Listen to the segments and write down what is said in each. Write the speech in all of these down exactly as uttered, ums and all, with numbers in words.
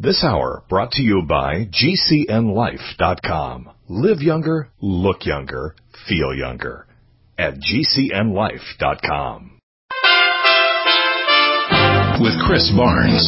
This hour brought to you by G C N life dot com. Live younger, look younger, feel younger at G C N life dot com. With Chris Barnes.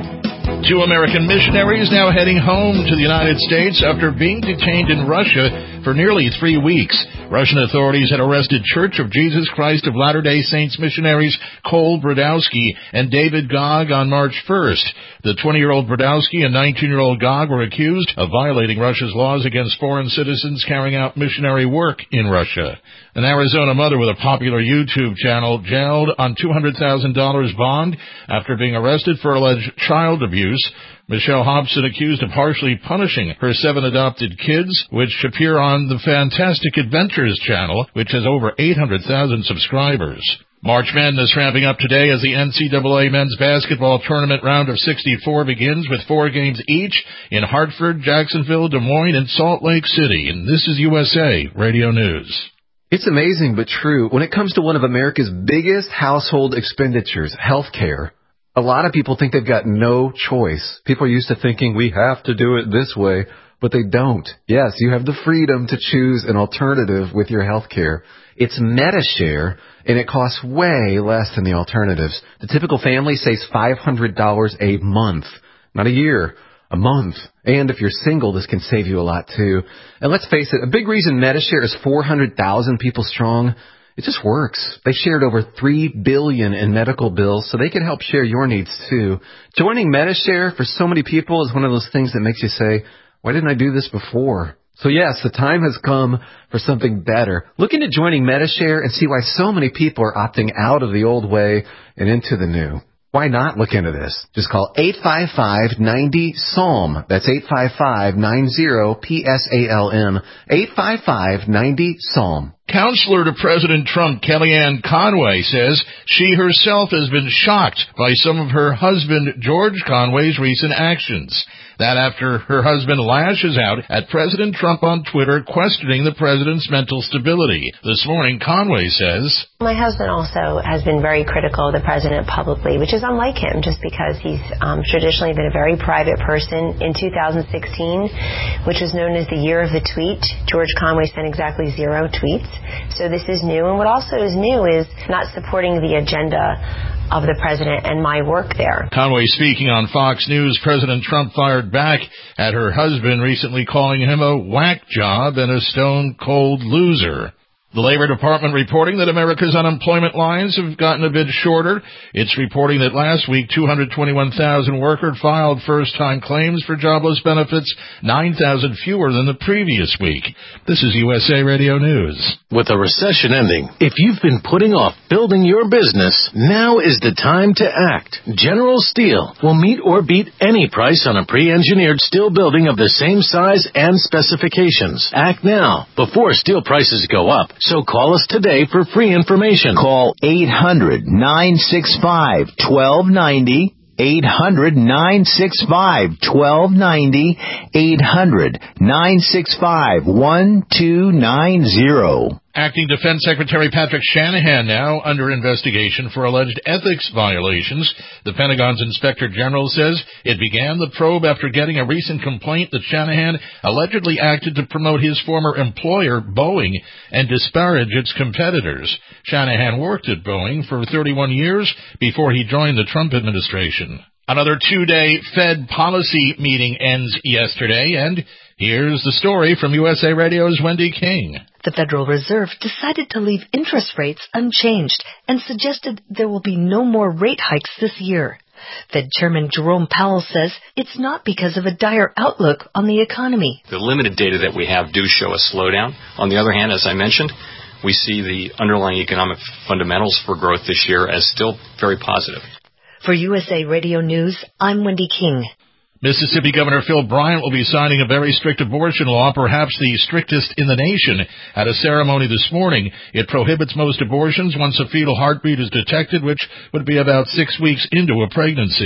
Two American missionaries now heading home to the United States after being detained in Russia for nearly three weeks. Russian authorities had arrested Church of Jesus Christ of Latter-day Saints missionaries Cole Brodowski and David Gog on March first. The twenty-year-old Brodowski and nineteen-year-old Gog were accused of violating Russia's laws against foreign citizens carrying out missionary work in Russia. An Arizona mother with a popular YouTube channel jailed on two hundred thousand dollars bond after being arrested for alleged child abuse. Michelle Hobson accused of harshly punishing her seven adopted kids, which appear on the Fantastic Adventures channel, which has over eight hundred thousand subscribers. March Madness ramping up today as the N C double A men's basketball tournament round of sixty-four begins with four games each in Hartford, Jacksonville, Des Moines, and Salt Lake City. And this is U S A Radio News. It's amazing but true. When it comes to one of America's biggest household expenditures, health care, a lot of people think they've got no choice. People are used to thinking we have to do it this way, but they don't. Yes, you have the freedom to choose an alternative with your health care. It's Medi-Share, and it costs way less than the alternatives. The typical family saves five hundred dollars a month, not a year, a month. And if you're single, this can save you a lot too. And let's face it, a big reason Medi-Share is four hundred thousand people strong, it just works. They shared over three billion dollars in medical bills, so they can help share your needs too. Joining Medi-Share for so many people is one of those things that makes you say, why didn't I do this before? So yes, the time has come for something better. Look into joining Medi-Share and see why so many people are opting out of the old way and into the new. Why not look into this? Just call eight five five, nine zero, S A L M. That's eight five five, nine zero, P S A L M. eight five five, nine zero, S A L M. Counselor to President Trump, Kellyanne Conway, says she herself has been shocked by some of her husband, George Conway's recent actions. That after her husband lashes out at President Trump on Twitter, questioning the president's mental stability. This morning, Conway says, my husband also has been very critical of the president publicly, which is unlike him, just because he's um, traditionally been a very private person. In two thousand sixteen, which was known as the year of the tweet, George Conway sent exactly zero tweets. So this is new. And what also is new is not supporting the agenda of the president and my work there. Conway speaking on Fox News. President Trump fired back at her husband, recently calling him a whack job and a stone-cold loser. The Labor Department reporting that America's unemployment lines have gotten a bit shorter. It's reporting that last week, two hundred twenty-one thousand workers filed first-time claims for jobless benefits, nine thousand fewer than the previous week. This is U S A Radio News. With a recession ending, if you've been putting off building your business, now is the time to act. General Steel will meet or beat any price on a pre-engineered steel building of the same size and specifications. Act now, before steel prices go up. So call us today for free information. Call eight hundred, nine six five, one two nine zero. eight hundred, nine six five, one two nine zero. eight hundred, nine six five, one two nine zero. Acting Defense Secretary Patrick Shanahan now under investigation for alleged ethics violations. The Pentagon's Inspector General says it began the probe after getting a recent complaint that Shanahan allegedly acted to promote his former employer, Boeing, and disparage its competitors. Shanahan worked at Boeing for thirty-one years before he joined the Trump administration. Another two-day Fed policy meeting ends yesterday, and here's the story from U S A Radio's Wendy King. The Federal Reserve decided to leave interest rates unchanged and suggested there will be no more rate hikes this year. Fed Chairman Jerome Powell says it's not because of a dire outlook on the economy. The limited data that we have do show a slowdown. On the other hand, as I mentioned, we see the underlying economic fundamentals for growth this year as still very positive. For U S A Radio News, I'm Wendy King. Mississippi Governor Phil Bryant will be signing a very strict abortion law, perhaps the strictest in the nation, at a ceremony this morning. It prohibits most abortions once a fetal heartbeat is detected, which would be about six weeks into a pregnancy.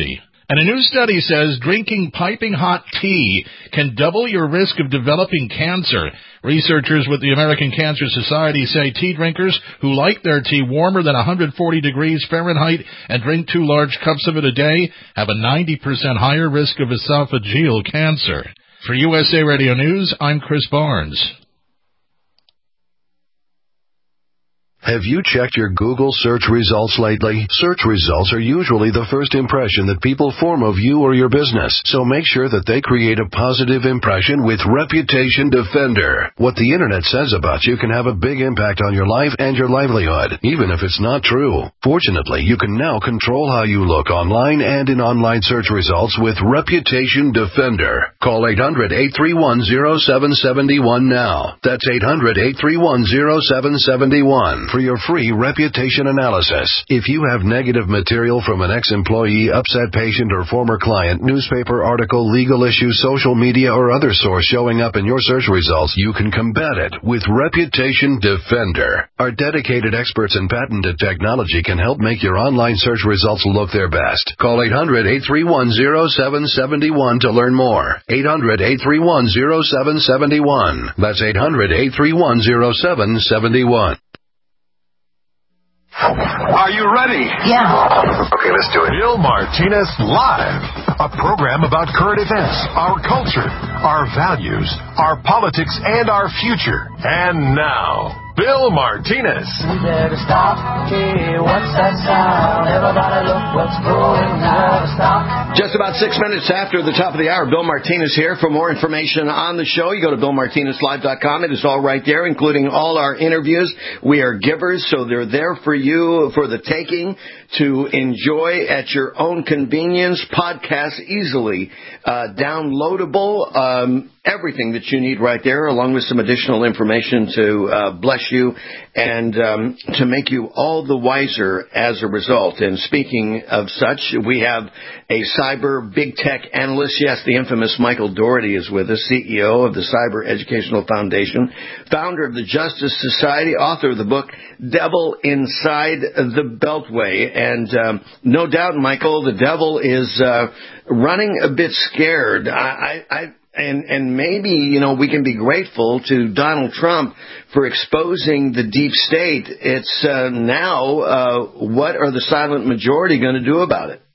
And a new study says drinking piping hot tea can double your risk of developing cancer. Researchers with the American Cancer Society say tea drinkers who like their tea warmer than one hundred forty degrees Fahrenheit and drink two large cups of it a day have a ninety percent higher risk of esophageal cancer. For U S A Radio News, I'm Chris Barnes. Have you checked your Google search results lately? Search results are usually the first impression that people form of you or your business, so make sure that they create a positive impression with Reputation Defender. What the Internet says about you can have a big impact on your life and your livelihood, even if it's not true. Fortunately, you can now control how you look online and in online search results with Reputation Defender. Call eight hundred, eight three one, zero seven seven one now. That's eight hundred, eight three one, zero seven seven one. For your free reputation analysis. If you have negative material from an ex-employee, upset patient, or former client, newspaper article, legal issue, social media, or other source showing up in your search results, you can combat it with Reputation Defender. Our dedicated experts in patented technology can help make your online search results look their best. Call eight hundred, eight three one, zero seven seven one to learn more. eight hundred, eight three one, zero seven seven one. That's eight hundred, eight three one, zero seven seven one. Are you ready? Yeah. Okay, let's do it. Bill Martinez Live, a program about current events, our culture, our values, our politics, and our future. And now, Bill Martinez. We better stop. Hey, what's that sound? Everybody look what's going on. Stop. Just about six minutes after the top of the hour, Bill Martinez here. For more information on the show, you go to bill martinez live dot com. It is all right there, including all our interviews. We are givers, so they're there for you for the taking to enjoy at your own convenience. Podcast easily uh, downloadable. Um, everything that you need right there, along with some additional information to uh, bless you and um, to make you all the wiser as a result. And speaking of such, we have a cyber big tech analyst. Yes, the infamous Michael Dougherty is with us, C E O of the Cyber Educational Foundation, founder of the Justice Society, author of the book Devil Inside the Beltway. And um, no doubt, Michael, the devil is uh, running a bit scared. I, I, I And, and maybe, you know, we can be grateful to Donald Trump for exposing the deep state. It's uh, now, uh, what are the silent majority going to do about it?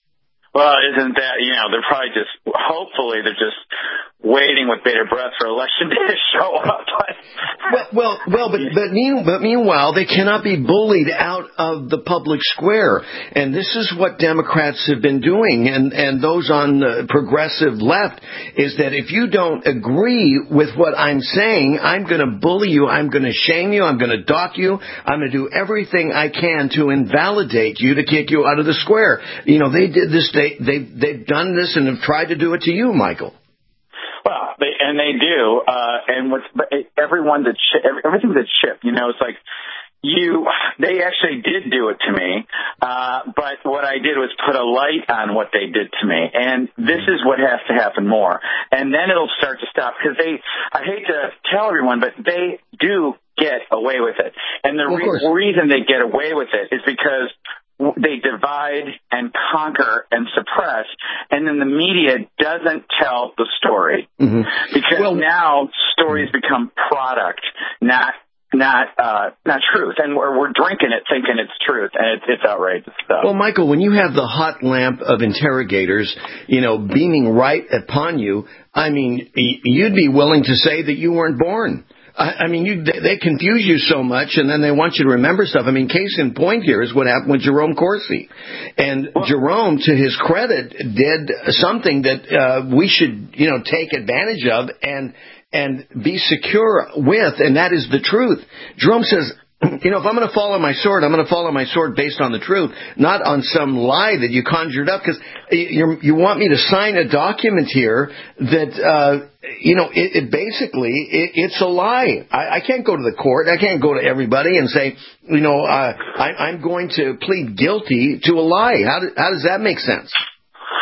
Well, isn't that, you know, they're probably just, hopefully they're just waiting with bated breath for election day to show up. well, well, well, but but, mean, but meanwhile, they cannot be bullied out of the public square, and this is what Democrats have been doing, and and those on the progressive left, is that if you don't agree with what I'm saying, I'm going to bully you, I'm going to shame you, I'm going to dock you, I'm going to do everything I can to invalidate you, to kick you out of the square. You know, they did this. They they they've done this and have tried to do it to you, Michael. Well, they, and they do, uh, and with everyone that ch- everything's a chip. You know, it's like you. They actually did do it to me, uh, but what I did was put a light on what they did to me, and this is what has to happen more, and then it'll start to stop because they. I hate to tell everyone, but they do get away with it, and the re- reason they get away with it is because they divide and conquer and suppress, and then the media doesn't tell the story. Mm-hmm. Because well, now stories become product, not not uh, not truth. And we're, we're drinking it thinking it's truth, and it's, it's outrageous stuff. Well, Michael, when you have the hot lamp of interrogators, you know, beaming right upon you, I mean, you'd be willing to say that you weren't born. I mean, you, they confuse you so much, and then they want you to remember stuff. I mean, case in point here is what happened with Jerome Corsi. And well, Jerome, to his credit, did something that uh, we should, you know, take advantage of and and be secure with, and that is the truth. Jerome says, you know, if I'm going to follow my sword, I'm going to follow my sword based on the truth, not on some lie that you conjured up, because you you want me to sign a document here that, uh, you know, it, it basically, it, it's a lie. I, I can't go to the court. I can't go to everybody and say, you know, uh, I, I'm going to plead guilty to a lie. How, do, how does that make sense?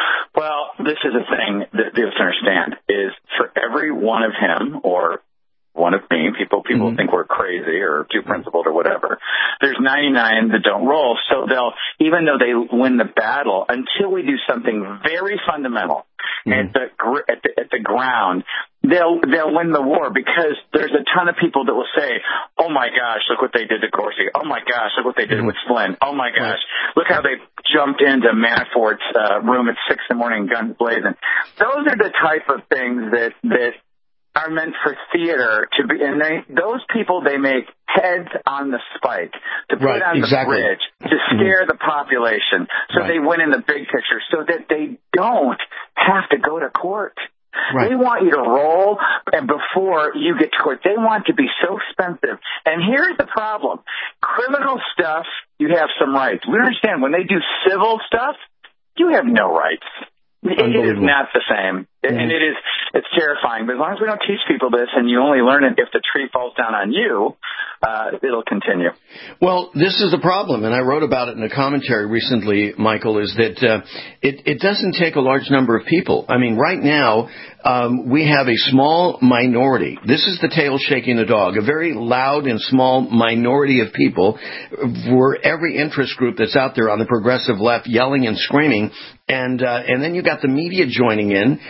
Well, this is a thing that you have to understand, is for every one of him, or one of me. People people mm-hmm. think we're crazy or too principled or whatever. There's ninety-nine that don't roll. So they'll, even though they win the battle, until we do something very fundamental mm-hmm. at the at the at the ground, they'll they'll win the war, because there's a ton of people that will say, "Oh my gosh, look what they did to Corsi. Oh my gosh, look what they did mm-hmm. with Flynn. Oh my gosh, look how they jumped into Manafort's uh, room at six in the morning, guns blazing." Those are the type of things that that are meant for theater to be, and they those people, they make heads on the spike to put right, on exactly. the bridge to scare mm-hmm. the population, so right. they win in the big picture, so that they don't have to go to court. Right. They want you to roll, and before you get to court, they want to be so expensive. And here's the problem: criminal stuff, you have some rights. We understand when they do civil stuff, you have no rights. It is not the same, mm-hmm. and it is it's terrifying. But as long as we don't teach people this, and you only learn it if the tree falls down on you, uh, it'll continue. Well, this is the problem, and I wrote about it in a commentary recently, Michael, is that uh, it, it doesn't take a large number of people. I mean, right now, um, we have a small minority. This is the tail shaking the dog, a very loud and small minority of people for every interest group that's out there on the progressive left yelling and screaming, and uh, and then you got the media joining in,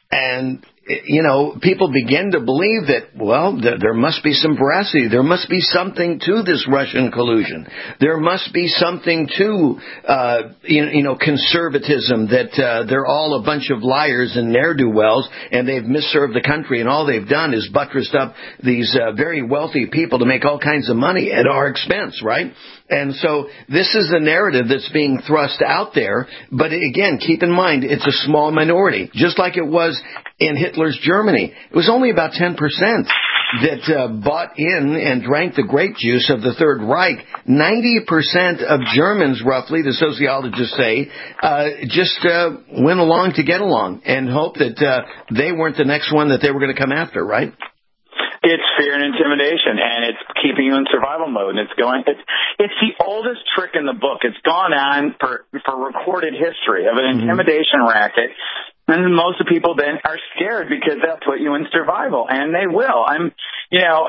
and you know, people begin to believe that, well, th- there must be some veracity. There must be something to this Russian collusion. There must be something to, uh, you, you know, conservatism, that uh, they're all a bunch of liars and ne'er-do-wells, and they've misserved the country, and all they've done is buttressed up these uh, very wealthy people to make all kinds of money at our expense, right? And so this is the narrative that's being thrust out there. But again, keep in mind, it's a small minority, just like it was in Hitler's Germany. It was only about ten percent that uh, bought in and drank the grape juice of the Third Reich. ninety percent of Germans, roughly, the sociologists say, uh, just uh, went along to get along and hope that uh, they weren't the next one that they were going to come after, right? It's fear and intimidation, and it's keeping you in survival mode. And it's going. It's it's the oldest trick in the book. It's gone on for for recorded history of an intimidation mm-hmm. racket, and most of the people then are scared because they'll put you in survival, and they will. I'm, you know,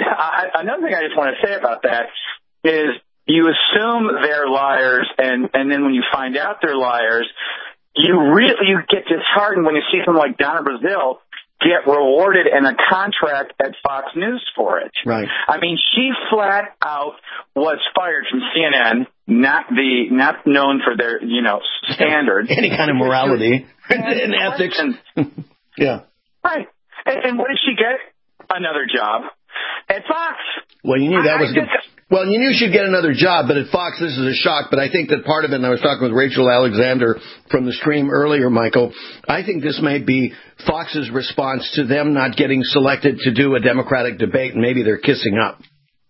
I, another thing I just want to say about that is you assume they're liars, and and then when you find out they're liars, you really you get disheartened when you see someone like Donna Brazile get rewarded in a contract at Fox News for it. Right. I mean, she flat out was fired from C N N, not the not known for their, you know, standards. Any kind of morality and ethics. Yeah. Right. And, and what did she get? Another job at Fox. Well, you knew that I, was good. Well, you knew she'd get another job, but at Fox, this is a shock. But I think that part of it, and I was talking with Rachel Alexander from the stream earlier, Michael, I think this may be Fox's response to them not getting selected to do a Democratic debate, and maybe they're kissing up.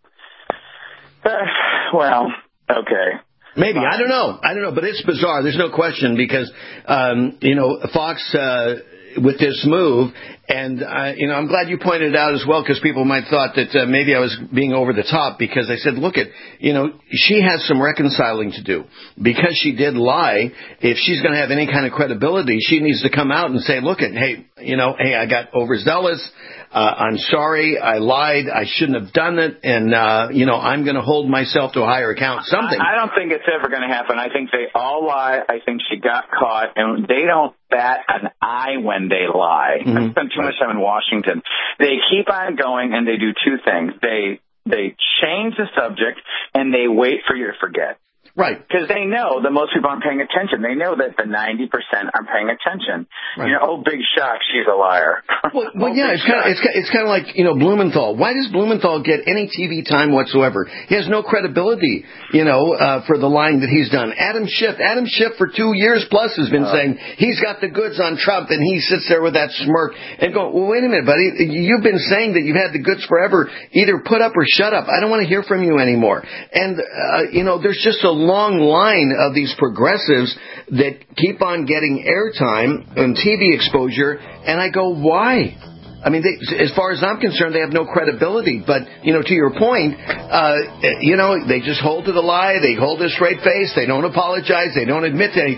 Uh, well, okay. Maybe. I don't know. I don't know. But it's bizarre. There's no question because, um, you know, Fox, uh, with this move, and, uh, you know, I'm glad you pointed it out as well, because people might have thought that uh, maybe I was being over the top, because I said, look at, you know, she has some reconciling to do. Because she did lie, if she's going to have any kind of credibility, she needs to come out and say, look at, hey, you know, hey, I got overzealous. Uh, I'm sorry, I lied, I shouldn't have done it, and, uh, you know, I'm going to hold myself to a higher account, something. I, I don't think it's ever going to happen. I think they all lie. I think she got caught, and they don't bat an eye when they lie. Mm-hmm. I spent too much time in Washington. They keep on going, and they do two things. They they change the subject, and they wait for you to forget. Right. Because they know that most people aren't paying attention. They know that the ninety percent aren't paying attention. Right. You know, oh, big shock, she's a liar. Well, well oh, yeah, it's kind, of, it's, it's kind of like, you know, Blumenthal. Why does Blumenthal get any T V time whatsoever? He has no credibility, you know, uh, for the lying that he's done. Adam Schiff, Adam Schiff for two years plus has been uh, saying he's got the goods on Trump, and he sits there with that smirk and go, well, wait a minute, buddy. You've been saying that you've had the goods forever. Either put up or shut up. I don't want to hear from you anymore. And, uh, you know, there's just a long line of these progressives that keep on getting airtime and T V exposure, and I go, why? I mean, they, as far as I'm concerned, they have no credibility. But, you know, to your point, uh, you know, they just hold to the lie. They hold a straight face. They don't apologize. They don't admit to anything.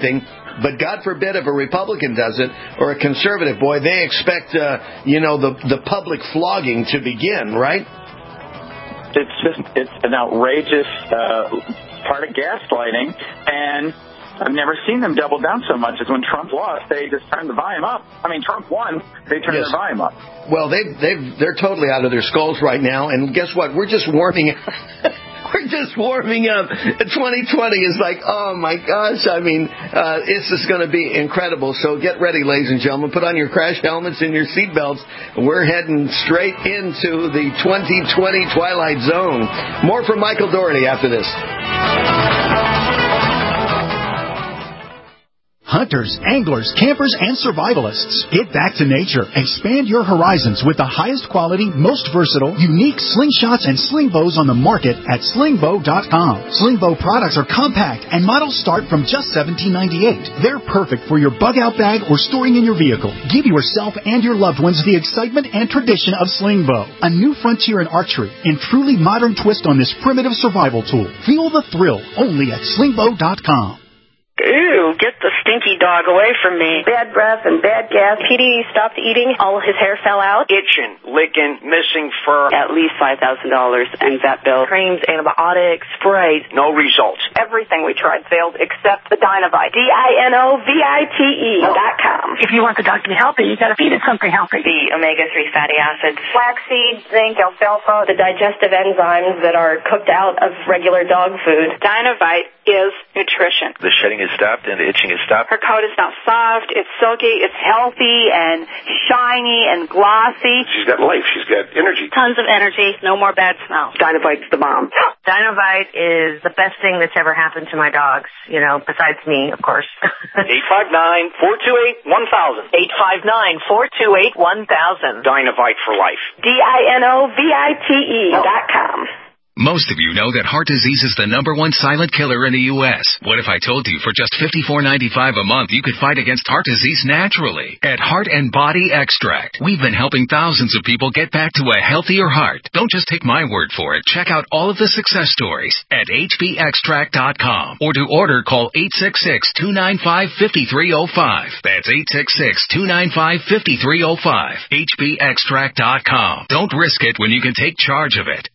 But God forbid if a Republican does it or a conservative, boy, they expect, uh, you know, the, the public flogging to begin, right? It's just, it's an outrageous uh, part of gaslighting, and I've never seen them double down so much as when Trump lost, they just turned the volume up. I mean, Trump won, they turned yes. their volume up. Well, they've, they've, they're totally out of their skulls right now, and guess what? We're just warming We're just warming up. twenty twenty is like, oh, my gosh. I mean, uh, this is going to be incredible. So get ready, ladies and gentlemen. Put on your crash helmets and your seatbelts. We're heading straight into the twenty twenty Twilight Zone. More from Michael Dougherty after this. Hunters, anglers, campers, and survivalists. Get back to nature. Expand your horizons with the highest quality, most versatile, unique slingshots and sling bows on the market at sling bow dot com. Sling bow products are compact and models start from just seventeen ninety-eight. They're perfect for your bug-out bag or storing in your vehicle. Give yourself and your loved ones the excitement and tradition of sling bow. A new frontier in archery and truly modern twist on this primitive survival tool. Feel the thrill only at sling bow dot com. Ew, get the stinky dog away from me. Bad breath and bad gas. P D stopped eating. All his hair fell out. Itching, licking, missing fur. At least five thousand dollars in vet bill. Creams, antibiotics, sprays. No results. Everything we tried failed except the Dinovite. D I N O V I T E dot com. If you want the dog to be healthy, you gotta feed it something healthy. The omega three fatty acids. Flaxseed, zinc, alfalfa. The digestive enzymes that are cooked out of regular dog food. Dinovite is nutrition. The shedding is stopped and the itching is stopped. Her coat is now soft, it's silky, it's healthy and shiny and glossy. She's got life, she's got energy. Tons of energy, no more bad smell. Dinovite's the bomb. Dinovite is the best thing that's ever happened to my dogs, you know, besides me, of course. eight five nine, four two eight, one thousand. eight five nine, four two eight, one thousand. Dinovite for life. D I N O V I T E dot com. Most of you know that heart disease is the number one silent killer in the U S What if I told you for just fifty-four ninety-five a month you could fight against heart disease naturally? At Heart and Body Extract, we've been helping thousands of people get back to a healthier heart. Don't just take my word for it. Check out all of the success stories at H B extract dot com. Or to order, call eight six six, two nine five, five three zero five. That's eight six six, two nine five, five three zero five. H B extract dot com. Don't risk it when you can take charge of it.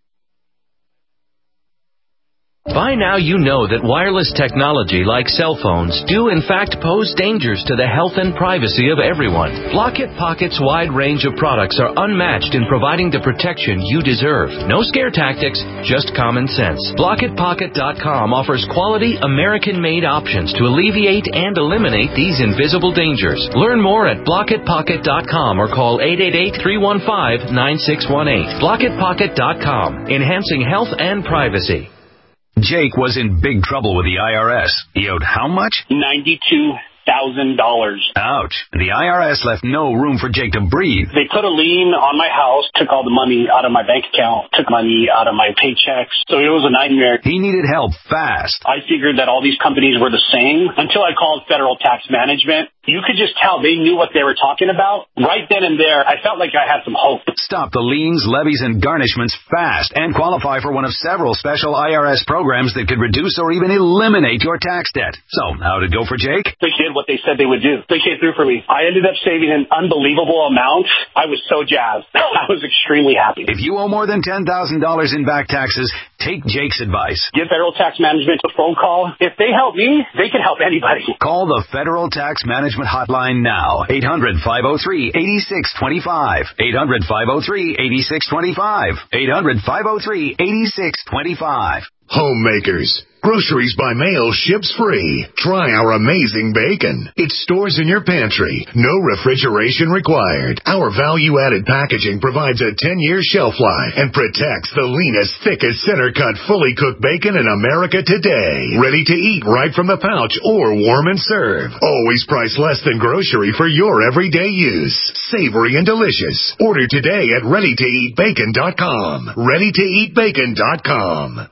By now you know that wireless technology like cell phones do in fact pose dangers to the health and privacy of everyone. Blockit Pocket's wide range of products are unmatched in providing the protection you deserve. No scare tactics, just common sense. Blockit Pocket dot com offers quality American-made options to alleviate and eliminate these invisible dangers. Learn more at Blockit Pocket dot com or call eight eight eight, three one five, nine six one eight. Blockit Pocket dot com, enhancing health and privacy. Jake was in big trouble with the I R S. He owed how much? ninety-two thousand dollars. Ouch. The I R S left no room for Jake to breathe. They put a lien on my house, took all the money out of my bank account, took money out of my paychecks. So it was a nightmare. He needed help fast. I figured that all these companies were the same until I called Federal Tax Management. You could just tell they knew what they were talking about. Right then and there, I felt like I had some hope. Stop the liens, levies, and garnishments fast and qualify for one of several special I R S programs that could reduce or even eliminate your tax debt. So, how'd it go for Jake? They did what they said they would do. They came through for me. I ended up saving an unbelievable amount. I was so jazzed. I was extremely happy. If you owe more than ten thousand dollars in back taxes, take Jake's advice. Give Federal Tax Management a phone call. If they help me, they can help anybody. Call the Federal Tax Management hotline now. eight hundred, five oh three, eight six two five. eight hundred, five oh three, eight six two five. eight hundred, five oh three, eight six two five. Homemakers. Groceries by mail ships free. Try our amazing bacon. It stores in your pantry. No refrigeration required. Our value-added packaging provides a ten-year shelf life and protects the leanest, thickest, center-cut, fully cooked bacon in America today. Ready to eat right from the pouch or warm and serve. Always priced less than grocery for your everyday use. Savory and delicious. Order today at ready to eat bacon dot com. ready to eat bacon dot com.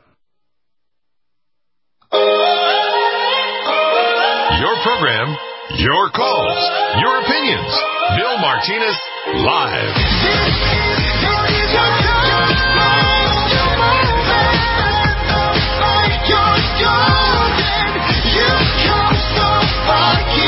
Your program, your calls, your opinions. Bill Martinez, live. You come so far.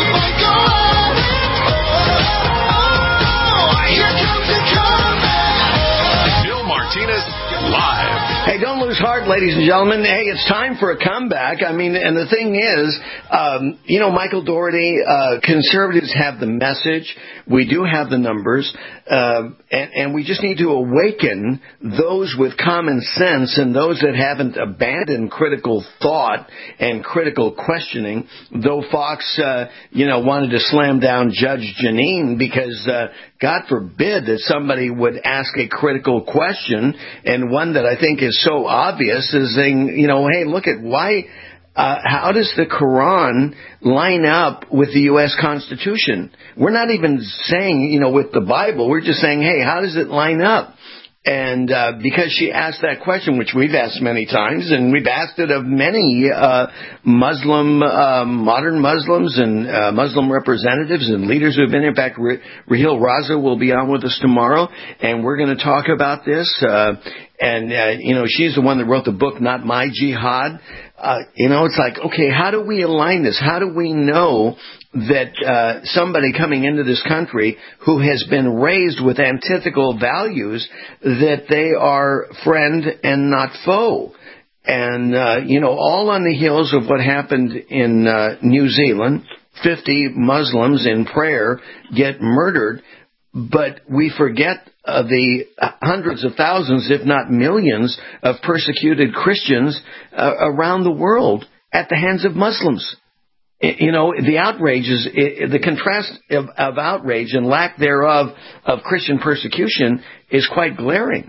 Follow's heart, ladies and gentlemen. Hey, it's time for a comeback. I mean, and the thing is, um, you know, Michael Dougherty, uh, conservatives have the message. We do have the numbers. Uh, and, and we just need to awaken those with common sense and those that haven't abandoned critical thought and critical questioning. Though Fox, uh, you know, wanted to slam down Judge Jeanine because, uh, God forbid that somebody would ask a critical question, and one that I think is so obvious is saying, you know, hey, look at why, uh, how does the Quran line up with the U S Constitution? We're not even saying, you know, with the Bible. We're just saying, hey, how does it line up? And uh, because she asked that question, which we've asked many times, and we've asked it of many uh, Muslim, uh, modern Muslims and uh, Muslim representatives and leaders who have been here. In fact, Raheel Raza will be on with us tomorrow, and we're going to talk about this. Uh, and, uh, you know, she's the one that wrote the book, Not My Jihad. Uh, you know, it's like, okay, how do we align this? How do we know that uh, somebody coming into this country who has been raised with antithetical values, that they are friend and not foe? And, uh, you know, all on the heels of what happened in uh, New Zealand, fifty Muslims in prayer get murdered, but we forget uh, the hundreds of thousands, if not millions, of persecuted Christians uh, around the world at the hands of Muslims. You know, the outrage is, the contrast of, of outrage and lack thereof of Christian persecution is quite glaring.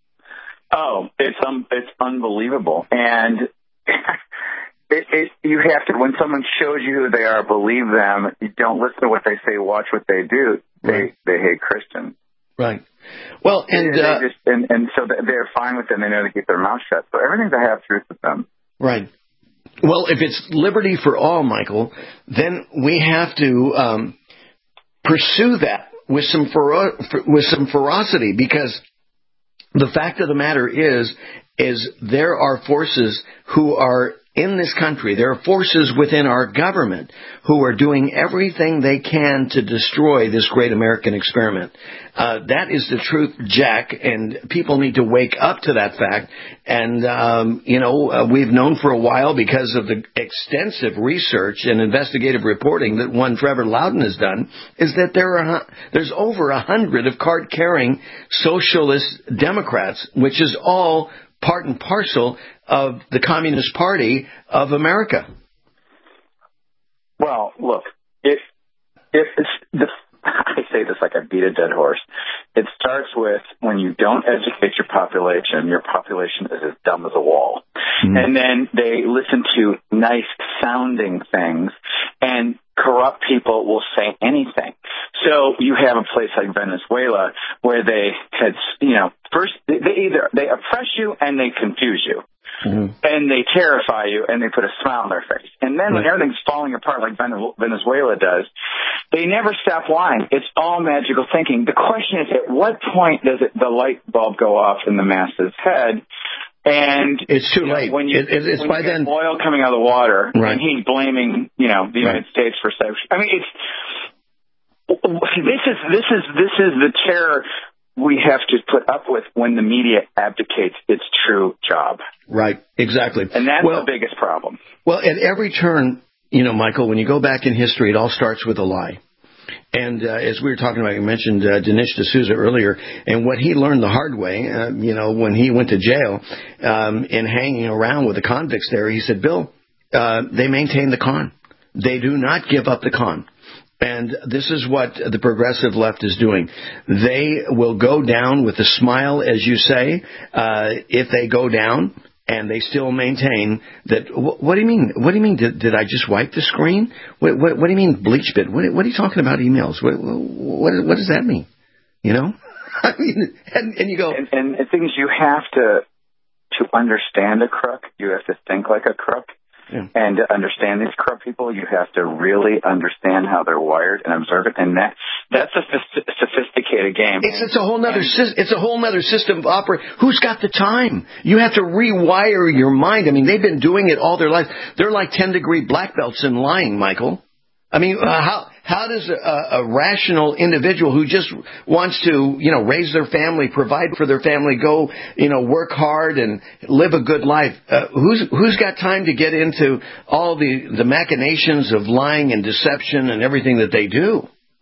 Oh, it's um, it's unbelievable. And it, it, you have to, when someone shows you who they are, believe them. You don't listen to what they say, watch what they do. They right. they hate Christians. Right. Well, and they, uh, they just, and, and so they're fine with them. They know to keep their mouth shut. So everything they have truth with them. Right. Well, if it's liberty for all, Michael, then we have to um, pursue that with some fero- with some ferocity, because the fact of the matter is, is there are forces who are in this country, there are forces within our government who are doing everything they can to destroy this great American experiment. Uh, that is the truth, Jack, and people need to wake up to that fact. And, um, you know, uh, we've known for a while, because of the extensive research and investigative reporting that one Trevor Loudon has done, is that there are there's over a hundred of card-carrying socialist Democrats, which is all part and parcel of the Communist Party of America. Well, look, if if it's the, I say this like I beat a dead horse. It starts with, when you don't educate your population, your population is as dumb as a wall. Mm-hmm. And then they listen to nice sounding things, and corrupt people will say anything. So you have a place like Venezuela where they had, you know, first they either they oppress you and they confuse you. Mm-hmm. And they terrify you, and they put a smile on their face. And then right. when everything's falling apart like Venezuela does, they never stop lying. It's all magical thinking. The question is, at what point does it, the light bulb go off in the masses' head? And it's too you know, late. When you, it, it, it's when by you then oil coming out of the water, right. and he's blaming, you know, the United right. States for sex. I mean, it's this is this is this is the terror we have to put up with when the media abdicates its true job. Right, exactly. And that's well, the biggest problem. Well, at every turn, you know, Michael, when you go back in history, it all starts with a lie. And uh, as we were talking about, you mentioned uh, Dinesh D'Souza earlier, and what he learned the hard way, uh, you know, when he went to jail um, and hanging around with the convicts there, he said, Bill, uh, they maintain the con. They do not give up the con. And this is what the progressive left is doing. They will go down with a smile, as you say, uh, if they go down, and they still maintain that. What, what do you mean? What do you mean? Did, did I just wipe the screen? What, what, what do you mean bleach bit? What, what are you talking about? Emails? What, what, what does that mean? You know? I mean, and, and you go. And, and the thing is, you have to to understand a crook. You have to think like a crook. Yeah. And to understand these corrupt people, you have to really understand how they're wired and observe it. And that that's a sophisticated game. It's, it's a whole nother it's a whole nother system of opera. Who's got the time? You have to rewire your mind. I mean, they've been doing it all their life. They're like ten degree black belts in lying, Michael. I mean, uh, how how does a, a rational individual who just wants to, you know, raise their family, provide for their family, go, you know, work hard and live a good life, uh, who's who's got time to get into all the, the machinations of lying and deception and everything that they do?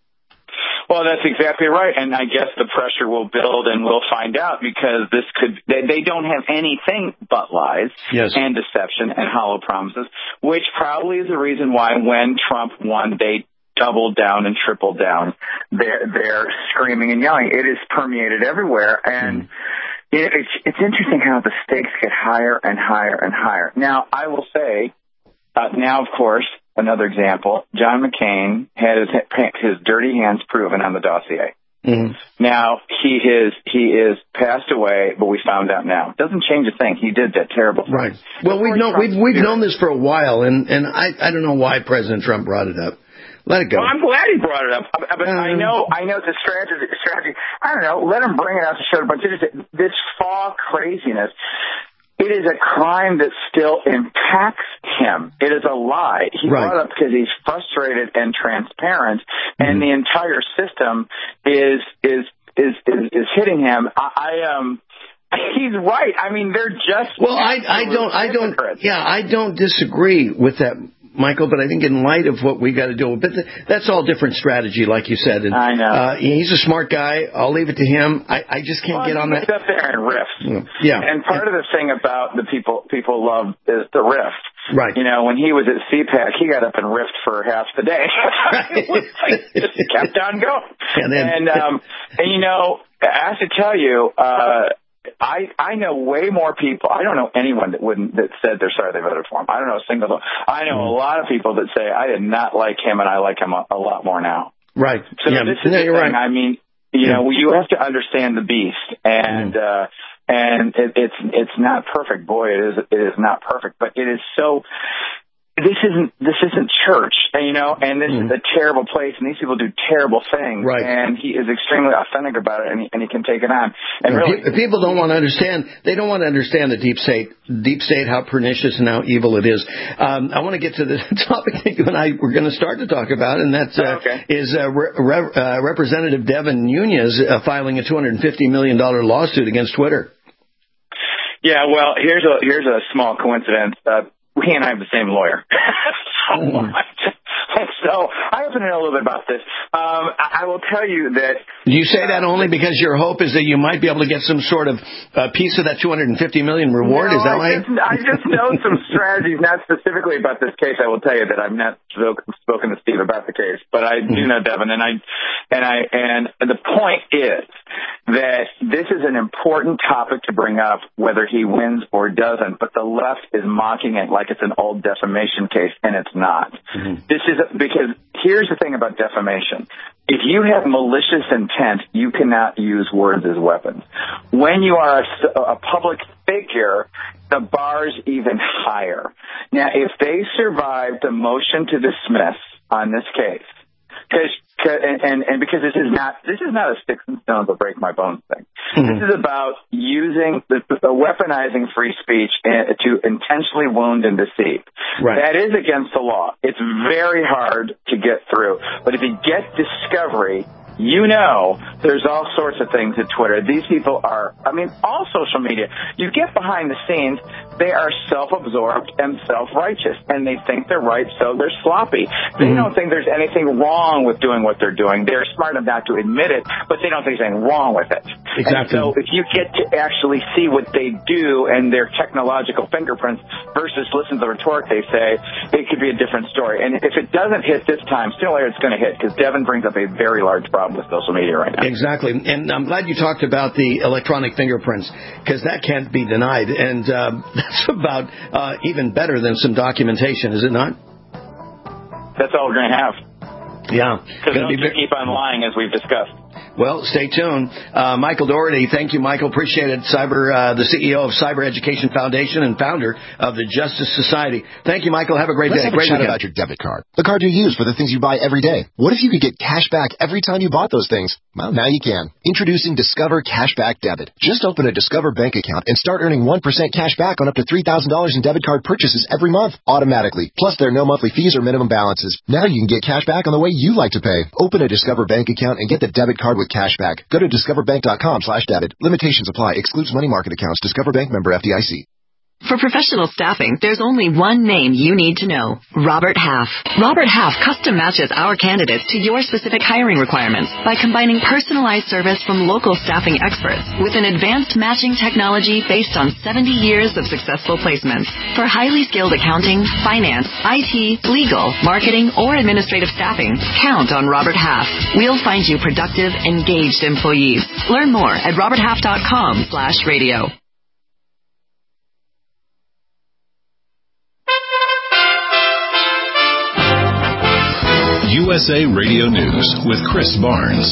Well, that's exactly right, and I guess the pressure will build, and we'll find out, because this could, they, they don't have anything but lies yes. and deception and hollow promises, which probably is the reason why when Trump won, they doubled down and tripled down. They're, they're screaming and yelling. It is permeated everywhere, and mm. it, it's, it's interesting how the stakes get higher and higher and higher. Now, I will say, uh, now, of course, another example, John McCain had his, his dirty hands proven on the dossier. Mm-hmm. Now, he is he is passed away, but we found out now. It doesn't change a thing. He did that terrible thing. Right. Well, we've known, we've, we've known this for a while, and, and I, I don't know why President Trump brought it up. Let it go. Well, I'm glad he brought it up. But um, I know I know the strategy, strategy. I don't know. Let him bring it out to show a bunch of this fall craziness. It is a crime that still impacts him. It is a lie. He right. brought it up because he's frustrated and transparent, mm-hmm. and the entire system is is is is, is hitting him. I, I um. He's right. I mean, they're just well. I I don't I don't yeah I don't disagree with that, Michael, but I think in light of what we got to do, but th- that's all different strategy, like you said. And, I know. Uh, he's a smart guy. I'll leave it to him. I, I just can't well, get on that. He's up there and riffs. Yeah. And part of the thing about the people people love is the riff. Right. You know, when he was at C PAC, he got up and riffed for half the day. It was like, just kept on going. And, then, and, um, and, you know, I have to tell you, uh, I I know way more people. I don't know anyone that wouldn't that said they're sorry they voted for him. I don't know a single one. I know a lot of people that say I did not like him and I like him a, a lot more now. Right. So yeah. this is no, the you're thing. right. I mean, you yeah. know, you have to understand the beast, and mm. uh, and it, it's it's not perfect. Boy, it is it is not perfect, but it is so. This isn't this isn't church, you know, and this mm. is a terrible place, and these people do terrible things, right. and he is extremely authentic about it, and he, and he can take it on. And yeah, really, people don't want to understand. They don't want to understand the deep state, deep state, how pernicious and how evil it is. Um, I want to get to the topic that you and I were going to start to talk about, and that uh, okay. is uh, Re- Re- uh, Representative Devin Nunes uh, filing a two hundred fifty million dollars lawsuit against Twitter. Yeah, well, here's a here's a small coincidence. Uh, He and I have the same lawyer. so, mm. so I happen to know a little bit about this. Um, I, I will tell you that... Do you say that only because your hope is that you might be able to get some sort of uh, piece of that two hundred fifty million dollars reward? No, is that I right? Just, I just know some strategies, not specifically about this case. I will tell you that I've not spoken to Steve about the case, but I do know Devin, and I and I and the point is that this is an important topic to bring up, whether he wins or doesn't. But the left is mocking it like it's an old defamation case, and it's not. Mm-hmm. This is a, because here's the thing about defamation. If you have malicious intent, you cannot use words as weapons. When you are a, a public figure, the bar's even higher. Now, if they survive the motion to dismiss on this case, because and, and and because this is not this is not a sticks and stones will break my bones thing. Mm-hmm. This is about using the, the weaponizing free speech to intentionally wound and deceive. Right. That is against the law. It's very hard to get through. But if you get discovery, you know there's all sorts of things at Twitter. These people are, I mean, all social media. You get behind the scenes, they are self-absorbed and self-righteous, and they think they're right, so they're sloppy. They mm-hmm. don't think there's anything wrong with doing what they're doing. They're smart enough not to admit it, but they don't think there's anything wrong with it. Exactly. And so if you get to actually see what they do and their technological fingerprints versus listen to the rhetoric they say, it could be a different story. And if it doesn't hit this time, sooner or later it's going to hit, because Devin brings up a very large problem with social media right now. Exactly. And I'm glad you talked about the electronic fingerprints, because that can't be denied. And uh, that's about uh, even better than some documentation, is it not? That's all we're going to have. Yeah. Because they'll be keep on lying, as we've discussed. Well, stay tuned. Uh, Michael Dougherty, thank you, Michael. Appreciate it. Cyber, uh, the C E O of Cyber Education Foundation and founder of the Justice Society. Thank you, Michael. Have a great Let's day. Have great a chat weekend. about your debit card. The card you use for the things you buy every day. What if you could get cash back every time you bought those things? Well, now you can. Introducing Discover Cashback Debit. Just open a Discover bank account and start earning one percent cash back on up to three thousand dollars in debit card purchases every month, automatically. Plus, there are no monthly fees or minimum balances. Now you can get cash back on the way you like to pay. Open a Discover bank account and get the debit card with cash back. Go to discoverbank.com slash debit. Limitations apply. Excludes money market accounts. Discover Bank member F D I C. For professional staffing, there's only one name you need to know. Robert Half. Robert Half custom matches our candidates to your specific hiring requirements by combining personalized service from local staffing experts with an advanced matching technology based on seventy years of successful placements. For highly skilled accounting, finance, I T, legal, marketing, or administrative staffing, count on Robert Half. We'll find you productive, engaged employees. Learn more at roberthalf.com slash radio. U S A Radio News with Chris Barnes.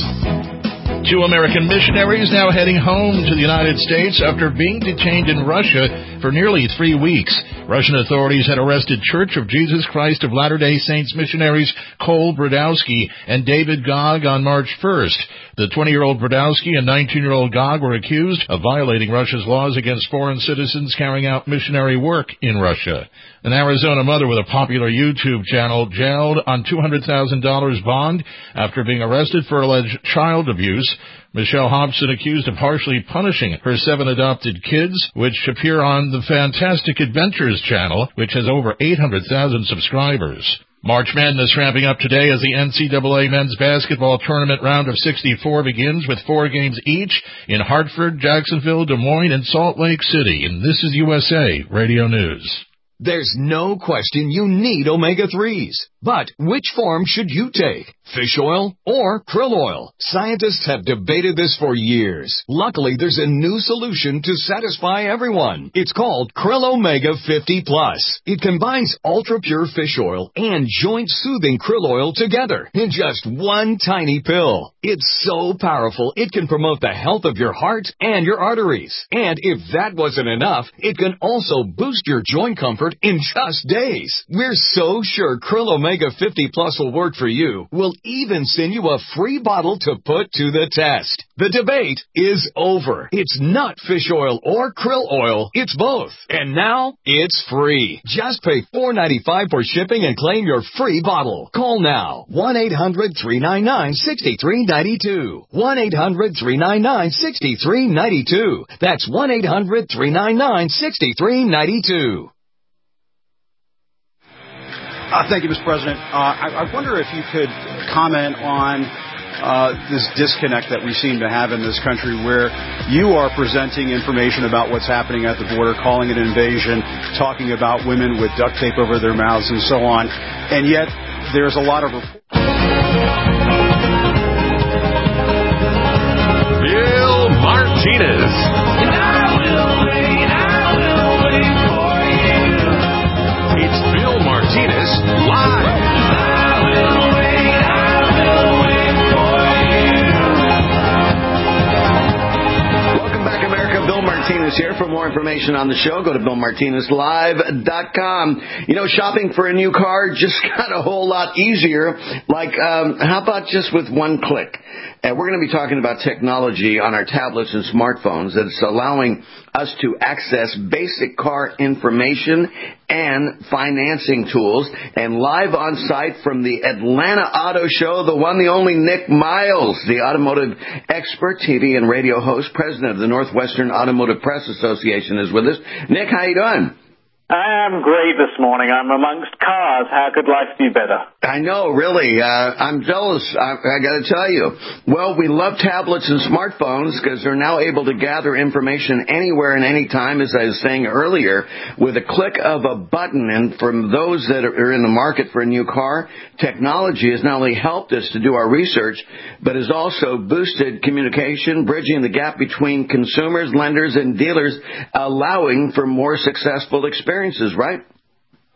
Two American missionaries now heading home to the United States after being detained in Russia for nearly three weeks. Russian authorities had arrested Church of Jesus Christ of Latter-day Saints missionaries Cole Brodowski and David Gog on March first. The twenty-year-old Brodowski and nineteen-year-old Gog were accused of violating Russia's laws against foreign citizens carrying out missionary work in Russia. An Arizona mother with a popular YouTube channel jailed on two hundred thousand dollars bond after being arrested for alleged child abuse. Michelle Hobson accused of harshly punishing her seven adopted kids, which appear on the Fantastic Adventures channel, which has over eight hundred thousand subscribers. March Madness ramping up today as the N C double A men's basketball tournament round of sixty-four begins with four games each in Hartford, Jacksonville, Des Moines, and Salt Lake City. And this is U S A Radio News. There's no question you need omega threes. But which form should you take? Fish oil or krill oil? Scientists have debated this for years. Luckily, there's a new solution to satisfy everyone. It's called Krill Omega fifty plus. It combines ultra-pure fish oil and joint-soothing krill oil together in just one tiny pill. It's so powerful, it can promote the health of your heart and your arteries. And if that wasn't enough, it can also boost your joint comfort in just days. We're so sure Krill Omega fifty plus will work for you. We'll even send you a free bottle to put to the test. The debate is over. It's not fish oil or krill oil. It's both. And now it's free. Just pay four dollars and ninety-five cents for shipping and claim your free bottle. Call now. one eight hundred three nine nine six three nine two. one eight hundred three nine nine six three nine two. That's one eight hundred three nine nine six three nine two. Uh, thank you, Mister President. Uh, I, I wonder if you could comment on uh, this disconnect that we seem to have in this country where you are presenting information about what's happening at the border, calling it an invasion, talking about women with duct tape over their mouths and so on, and yet there's a lot of... Bill Martinez. And I will wait, I will wait for you. It's Bill Martinez live. I will wait, I will wait for you. Welcome back, America. Bill Martinez here. For more information on the show, go to bill martinez live dot com. You know, shopping for a new car just got a whole lot easier. Like, um, how about just with one click? And we're going to be talking about technology on our tablets and smartphones that's allowing us to access basic car information and financing tools. And live on site from the Atlanta Auto Show, the one, the only Nick Miles, the automotive expert, T V and radio host, president of the Northwestern Automotive Press Association, is with us. Nick, how you doing? I am great this morning. I'm amongst cars. How could life be better? I know, really. Uh, I'm jealous, I, I got to tell you. Well, we love tablets and smartphones because they're now able to gather information anywhere and any time, as I was saying earlier, with a click of a button. And from those that are in the market for a new car, technology has not only helped us to do our research, but has also boosted communication, bridging the gap between consumers, lenders, and dealers, allowing for more successful experiences, right?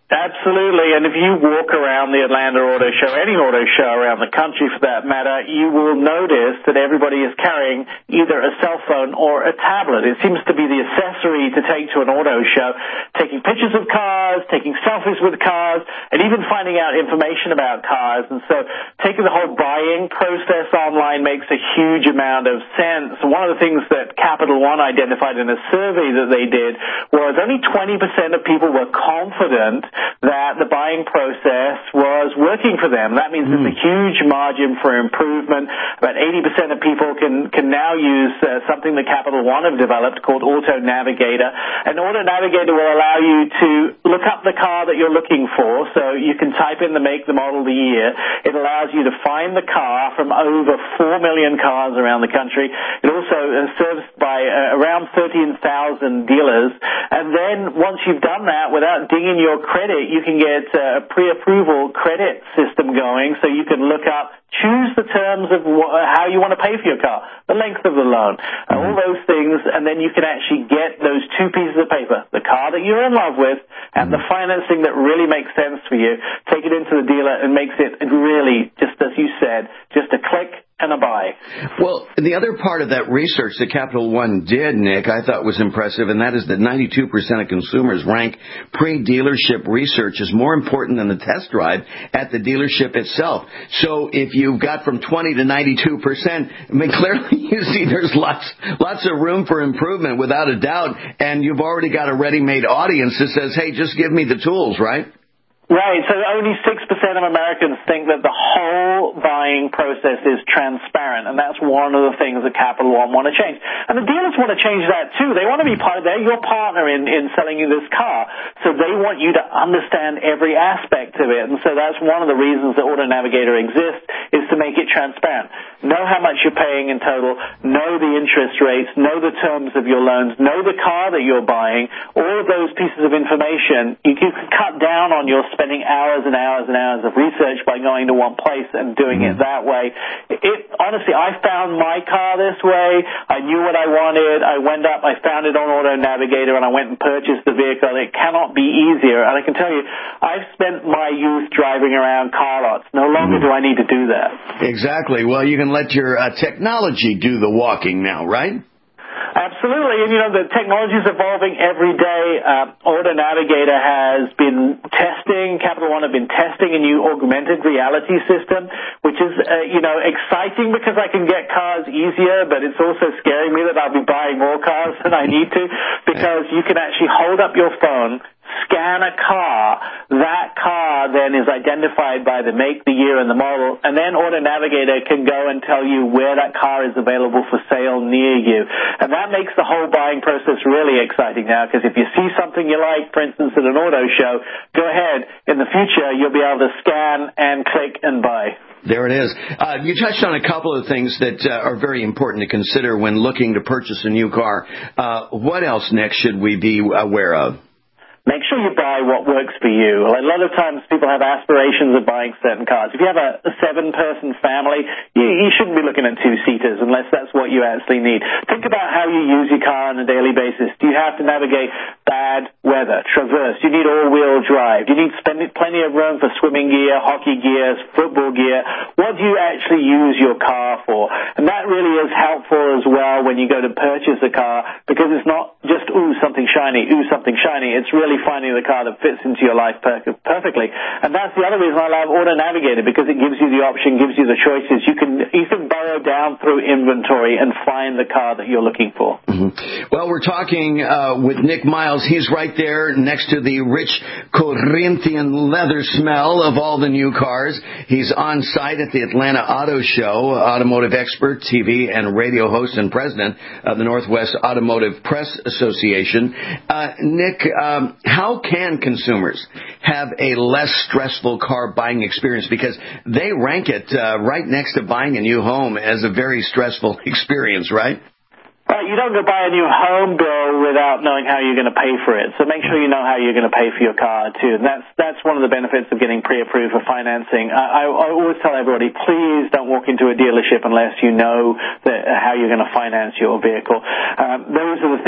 Absolutely, and if you walk around the Atlanta Auto Show, any auto show around the country for that matter, you will notice that everybody is carrying either a cell phone or a tablet. It seems to be the accessory to take to an auto show, taking pictures of cars, taking selfies with cars, and even finding out information about cars. And so taking the whole buying process online makes a huge amount of sense. One of the things that Capital One identified in a survey that they did was only twenty percent of people were confident that the buying process was working for them. That means mm. there's a huge margin for improvement. About eighty percent of people can, can now use uh, something that Capital One have developed called Auto Navigator. And Auto Navigator will allow you to look up the car that you're looking for. So you can type in the make, the model, the year. It allows you to find the car from over four million cars around the country. It also is serviced by uh, around thirteen thousand dealers. And then once you've done that, without dinging your credit, you can get a pre-approval credit system going, so you can look up, choose the terms of wh- how you want to pay for your car, the length of the loan, uh, all those things, and then you can actually get those two pieces of paper, the car that you're in love with and the financing that really makes sense for you, take it into the dealer and makes it really, just as you said, just a click and a buy. Well, the other part of that research that Capital One did, Nick, I thought was impressive, and that is that ninety-two percent of consumers rank pre-dealership research as more important than the test drive at the dealership itself. So if you've got from twenty to ninety-two percent, I mean, clearly you see there's lots, lots of room for improvement without a doubt, and you've already got a ready-made audience that says, hey, just give me the tools, right? Right, so only six percent of Americans think that the whole buying process is transparent, and that's one of the things that Capital One want to change. And the dealers want to change that too. They want to be part of that. Your partner in, in selling you this car, so they want you to understand every aspect of it. And so that's one of the reasons that Auto Navigator exists, is to make it transparent. Know how much you're paying in total, know the interest rates, know the terms of your loans, know the car that you're buying. All of those pieces of information, you can cut down on your spending hours and hours and hours of research by going to one place and doing it that way. It, honestly, I found my car this way. I knew what I wanted. I went up, I found it on Auto Navigator, and I went and purchased the vehicle. It cannot be easier. And I can tell you, I've spent my youth driving around car lots. No longer do I need to do that. Exactly. Well, you can let your uh, technology do the walking now, right? Absolutely, and you know, the technology is evolving every day. Uh, Auto Navigator has been testing, Capital One have been testing a new augmented reality system, which is, uh, you know, exciting because I can get cars easier, but it's also scaring me that I'll be buying more cars than I need to, because you can actually hold up your phone, scan a car, that car then is identified by the make, the year, and the model, and then Auto Navigator can go and tell you where that car is available for sale near you. And that makes the whole buying process really exciting now, because if you see something you like, for instance, at an auto show, go ahead. In the future, you'll be able to scan and click and buy. There it is. Uh, you touched on a couple of things that uh, are very important to consider when looking to purchase a new car. Uh, what else, Nick, should we be aware of? Make sure you buy what works for you. A lot of times people have aspirations of buying certain cars. If you have a, a seven-person family, you, you shouldn't be looking at two-seaters unless that's what you actually need. Think about how you use your car on a daily basis. Do you have to navigate bad weather, traverse? Do you need all-wheel drive? Do you need spend plenty of room for swimming gear, hockey gear, football gear? What do you actually use your car for? And that really is helpful as well when you go to purchase a car, because it's not just, ooh, something shiny, ooh, something shiny. It's really finding the car that fits into your life per- perfectly. And that's the other reason I love Auto Navigator, because it gives you the option, gives you the choices. You can you can burrow down through inventory and find the car that you're looking for. Mm-hmm. Well, we're talking uh, with Nick Miles. He's right there next to the rich Corinthian leather smell of all the new cars. He's on site at the Atlanta Auto Show, automotive expert, T V and radio host, and president of the Northwest Automotive Press Association. Uh, Nick, um, how can consumers have a less stressful car buying experience? Because they rank it uh, right next to buying a new home as a very stressful experience, right? Uh, you don't go buy a new home, Bill, without knowing how you're going to pay for it. So make sure you know how you're going to pay for your car, too. And that's that's one of the benefits of getting pre-approved for financing. I, I, I always tell everybody, please don't walk into a dealership unless you know that, uh, how you're going to finance your vehicle. Um, those are the things that make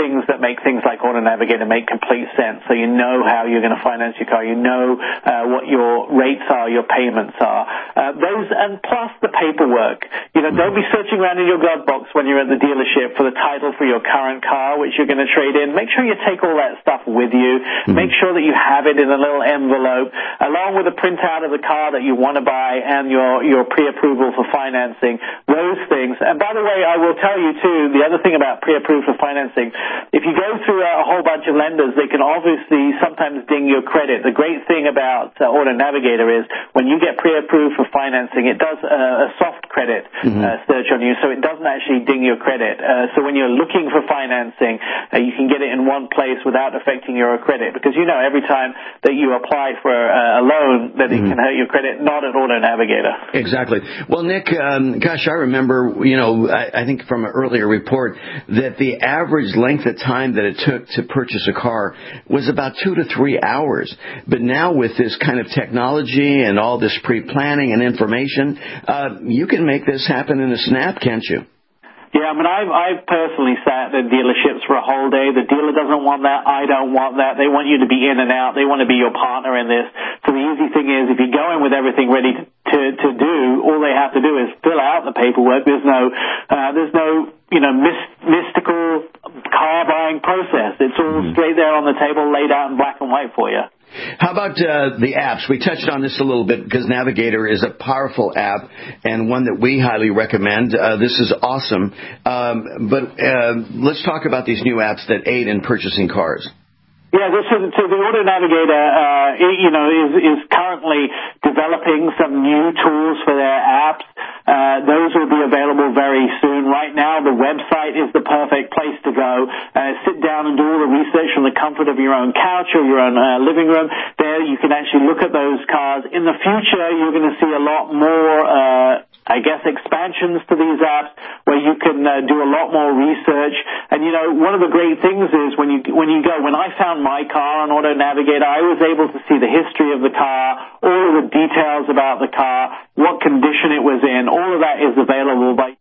make things like Auto Navigator make complete sense. So you know how you're going to finance your car. You know uh, what your rates are, your payments are. Uh, those, and plus the paperwork. You know, don't be searching around in your glove box when you're at the dealership for the title for your current car, which you're going to trade in. Make sure you take all that stuff with you. Mm-hmm. Make sure that you have it in a little envelope, along with a printout of the car that you want to buy and your, your pre-approval for financing. Those things. And by the way, I will tell you, too, the other thing about pre-approved for financing, if you go through a whole bunch of lenders, they can obviously sometimes ding your credit. The great thing about uh, Auto Navigator is when you get pre-approved for financing, it does uh, a soft credit mm-hmm. uh, search on you, so it doesn't actually ding your credit. Uh, so when you're looking for financing, uh, you can get it in one place without affecting your credit, because you know every time that you apply for uh, a loan that mm-hmm. it can hurt your credit, not at Auto Navigator. Exactly. Well, Nick, um, gosh, I remember, you know, I, I think from an earlier report that the average length of time that it took to purchase a car was about two to three hours. But now with this kind of technology and all this pre-planning and information, uh, you can make this happen in a snap, can't you? Yeah, I mean, I've, I've personally sat at dealerships for a whole day. The dealer doesn't want that. I don't want that. They want you to be in and out. They want to be your partner in this. So the easy thing is, if you go in with everything ready to, to, to do, all they have to do is fill out the paperwork. There's no, uh, there's no, you know, myst- mystical car buying process. It's all straight there on the table, laid out in black and white for you. How about uh, the apps? We touched on this a little bit because Navigator is a powerful app and one that we highly recommend. Uh, this is awesome. Um, but uh, let's talk about these new apps that aid in purchasing cars. Yeah, this is, so the Auto Navigator, uh, you know, is, is currently developing some new tools for their apps. Uh, those will be available very soon. Right now, the website is the perfect place to go. Uh, sit down and do all the research from the comfort of your own couch or your own uh, living room. There, you can actually look at those cars. In the future, you're going to see a lot more, uh, I guess, expansions to these apps where you can uh, do a lot more research. And, you know, one of the great things is when you when you go, when I found my car on Auto Navigator, I was able to see the history of the car, all of the details about the car, what condition it was in. All of that is available by...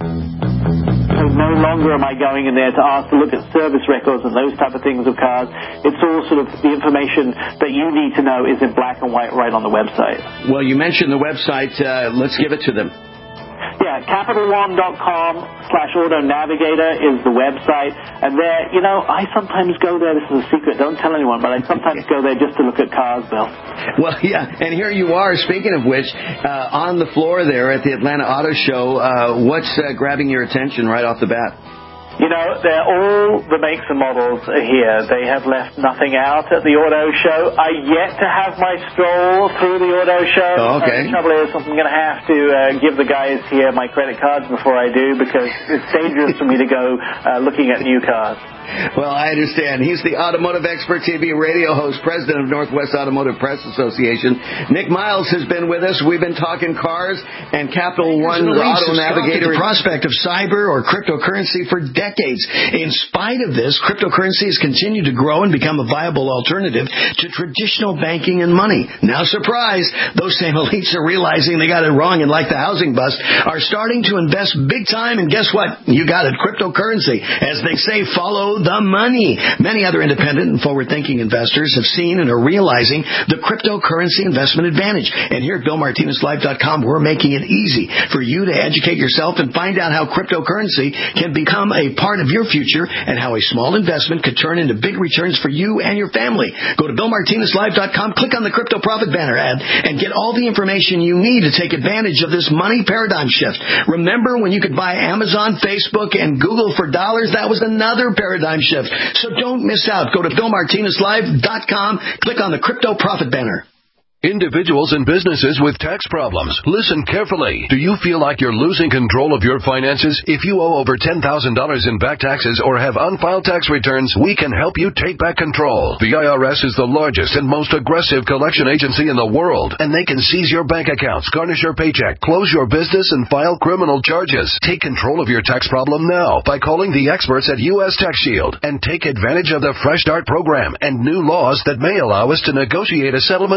So no longer am I going in there to ask to look at service records and those type of things of cars. It's all sort of the information that you need to know is in black and white right on the website. Well, you mentioned the website. Uh, let's give it to them. Yeah, Capital One dot com slash Auto Navigator is the website. And there, you know, I sometimes go there. This is a secret. Don't tell anyone, but I sometimes go there just to look at cars, Bill. Well, yeah, and here you are. Speaking of which, uh, on the floor there at the Atlanta Auto Show, uh, what's uh, grabbing your attention right off the bat? You know, they're all the makes and models are here. They have left nothing out at the auto show. I yet to have my stroll through the auto show. Oh, okay. Uh, the trouble is, I'm going to have to uh, give the guys here my credit cards before I do, because it's dangerous for me to go uh, looking at new cars. Well, I understand. He's the automotive expert, T V radio host, president of Northwest Automotive Press Association. Nick Miles has been with us. We've been talking cars and Capital One Auto Navigator. The prospect of cyber or cryptocurrency for decades. In spite of this, cryptocurrencies continue to grow and become a viable alternative to traditional banking and money. Now, surprise, those same elites are realizing they got it wrong, and like the housing bust, are starting to invest big time. And guess what? You got it, cryptocurrency. As they say, follow the money. Many other independent and forward-thinking investors have seen and are realizing the cryptocurrency investment advantage. And here at Bill Martinez Live dot com, we're making it easy for you to educate yourself and find out how cryptocurrency can become a part of your future and how a small investment could turn into big returns for you and your family. Go to Bill Martinez Live dot com, click on the Crypto Profit banner ad, and get all the information you need to take advantage of this money paradigm shift. Remember when you could buy Amazon, Facebook, and Google for dollars? That was another paradigm shift. So don't miss out. Go to Bill Martinez Live dot com. Click on the Crypto Profit banner. Individuals and businesses with tax problems, listen carefully. Do you feel like you're losing control of your finances? If you owe over ten thousand dollars in back taxes or have unfiled tax returns, we can help you take back control. The I R S is the largest and most aggressive collection agency in the world, and they can seize your bank accounts, garnish your paycheck, close your business, and file criminal charges. Take control of your tax problem now by calling the experts at U S Tax Shield and take advantage of the Fresh Start program and new laws that may allow us to negotiate a settlement for the low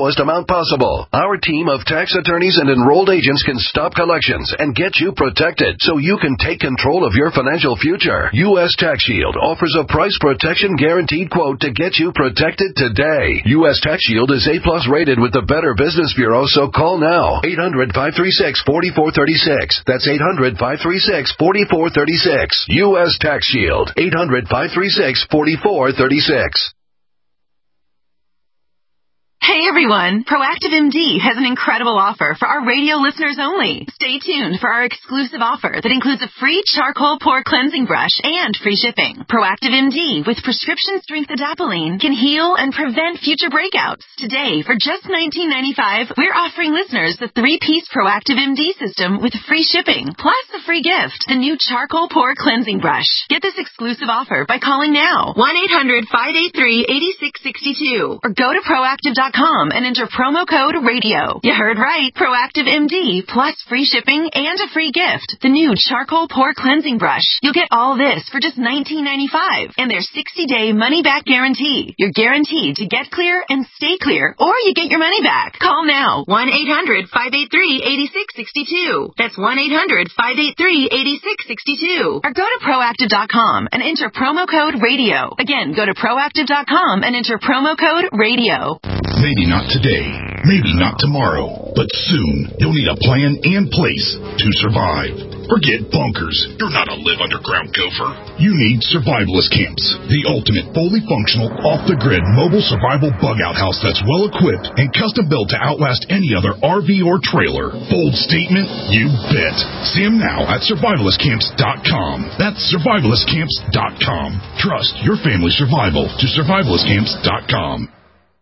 lowest amount possible. Our team of tax attorneys and enrolled agents can stop collections and get you protected so you can take control of your financial future. U S Tax Shield offers a price protection guaranteed quote to get you protected today. U S Tax Shield is A-plus rated with the Better Business Bureau, so call now. eight hundred, five three six, four four three six. That's eight hundred, five three six, four four three six. U S Tax Shield. eight hundred, five three six, four four three six. Hey everyone, Proactive M D has an incredible offer for our radio listeners only. Stay tuned for our exclusive offer that includes a free charcoal pore cleansing brush and free shipping. Proactive M D with prescription strength adapalene can heal and prevent future breakouts. Today, for just nineteen ninety-five dollars, we're offering listeners the three-piece Proactive M D system with free shipping, plus a free gift, the new charcoal pore cleansing brush. Get this exclusive offer by calling now, one eight hundred, five eight three, eight six six two, or go to proactive dot com and enter promo code radio. You heard right. Proactive M D plus free shipping and a free gift. The new charcoal pore cleansing brush. You'll get all this for just nineteen ninety-five dollars and their sixty-day money-back guarantee. You're guaranteed to get clear and stay clear, or you get your money back. Call now. one eight hundred, five eight three, eight six six two. That's one eight hundred, five eight three, eight six six two. Or go to proactive dot com and enter promo code radio. Again, go to proactive dot com and enter promo code radio. Maybe not today, maybe not tomorrow, but soon you'll need a plan and place to survive. Forget bunkers. You're not a live underground gopher. You need survivalist camps, the ultimate fully functional, off-the-grid mobile survival bug-out house that's well-equipped and custom-built to outlast any other R V or trailer. Bold statement? You bet. See them now at survivalist camps dot com. That's survivalist camps dot com. Trust your family's survival to survivalist camps dot com.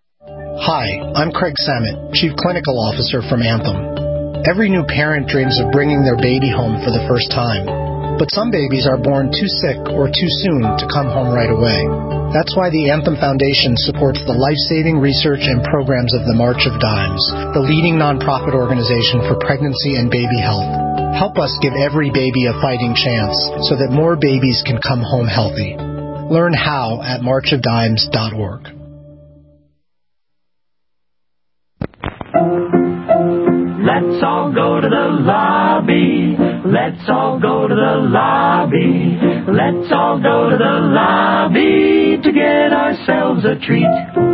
Hi, I'm Craig Samet, Chief Clinical Officer from Anthem. Every new parent dreams of bringing their baby home for the first time. But some babies are born too sick or too soon to come home right away. That's why the Anthem Foundation supports the life-saving research and programs of the March of Dimes, the leading nonprofit organization for pregnancy and baby health. Help us give every baby a fighting chance so that more babies can come home healthy. Learn how at march of dimes dot org. Let's all go to the lobby. Let's all go to the lobby. Let's all go to the lobby to get ourselves a treat.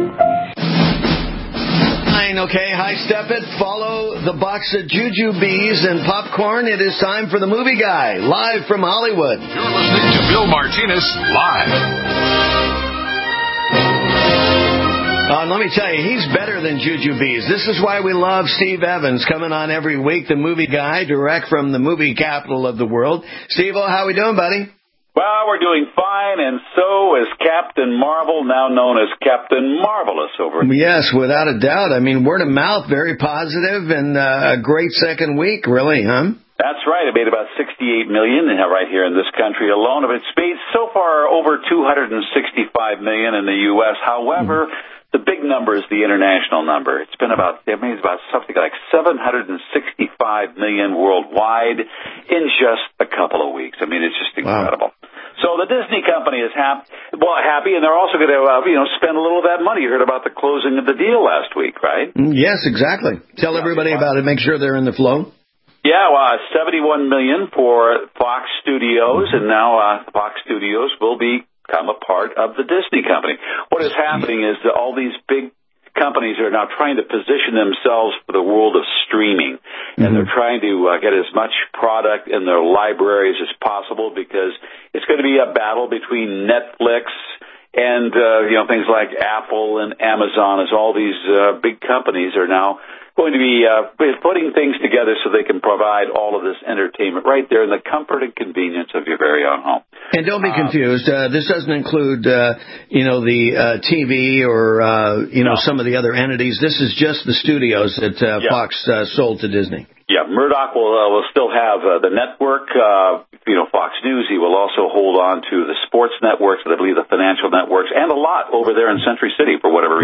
Fine, okay, high step it. Follow the box of jujubes and popcorn. It is time for the Movie Guy, live from Hollywood. You're listening to Bill Martinez live. Uh, let me tell you, he's better than jujubes. This is why we love Steve Evans coming on every week, the Movie Guy, direct from the movie capital of the world. Steve-O, how we doing, buddy? Well, we're doing fine, and so is Captain Marvel, now known as Captain Marvelous over. Yes, without a doubt. I mean, word of mouth, very positive, and uh, a great second week, really, huh? That's right. It made about sixty-eight million dollars right here in this country alone. Of its made so far over two hundred sixty-five million dollars in the U S. However, mm. the big number is the international number. It's been about, I mean, it's about something like seven hundred sixty-five million dollars worldwide in just a couple of weeks. I mean, it's just incredible. Wow. So the Disney company is happy, well, happy, and they're also going to, uh, you know, spend a little of that money. You heard about the closing of the deal last week, right? Yes, exactly. Tell everybody about it. Make sure they're in the flow. Yeah, well, seventy-one million dollars for Fox Studios, and now uh, Fox Studios will become a part of the Disney company. What is happening is that all these big companies are now trying to position themselves for the world of streaming, and mm-hmm. they're trying to uh, get as much product in their libraries as possible, because it's going to be a battle between Netflix and uh, you know, things like Apple and Amazon, as all these uh, big companies are now going to be uh, putting things together so they can provide all of this entertainment right there in the comfort and convenience of your very own home. And don't be confused. Uh, this doesn't include, uh, you know, the uh, T V or, uh, you know, no. some of the other entities. This is just the studios that uh, yeah. Fox uh, sold to Disney. Yeah, Murdoch will uh, will still have uh, the network, uh, you know, Fox News. He will also hold on to the sports networks, I believe the financial networks, and a lot over there in Century City for whatever reason. Right.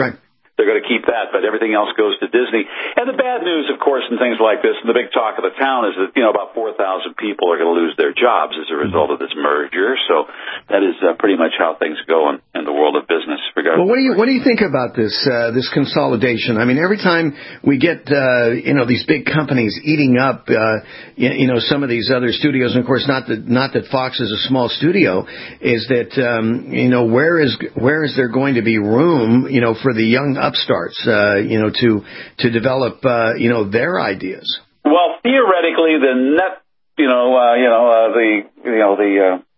they're going to keep that, but everything else goes to Disney. And the bad news, of course, in things like this, and the big talk of the town is that, you know, about four thousand people are going to lose their jobs as a result of this merger. So that is uh, pretty much how things go in, in the world of business. Well, what do you what do you think about this uh, this consolidation? I mean, every time we get uh, you know these big companies eating up uh, you, you know some of these other studios, and of course not that not that Fox is a small studio, is that um, you know where is where is there going to be room you know for the young upstarts uh, you know to to develop uh, you know their ideas? Well, theoretically, the net you know uh, you know uh, the you know the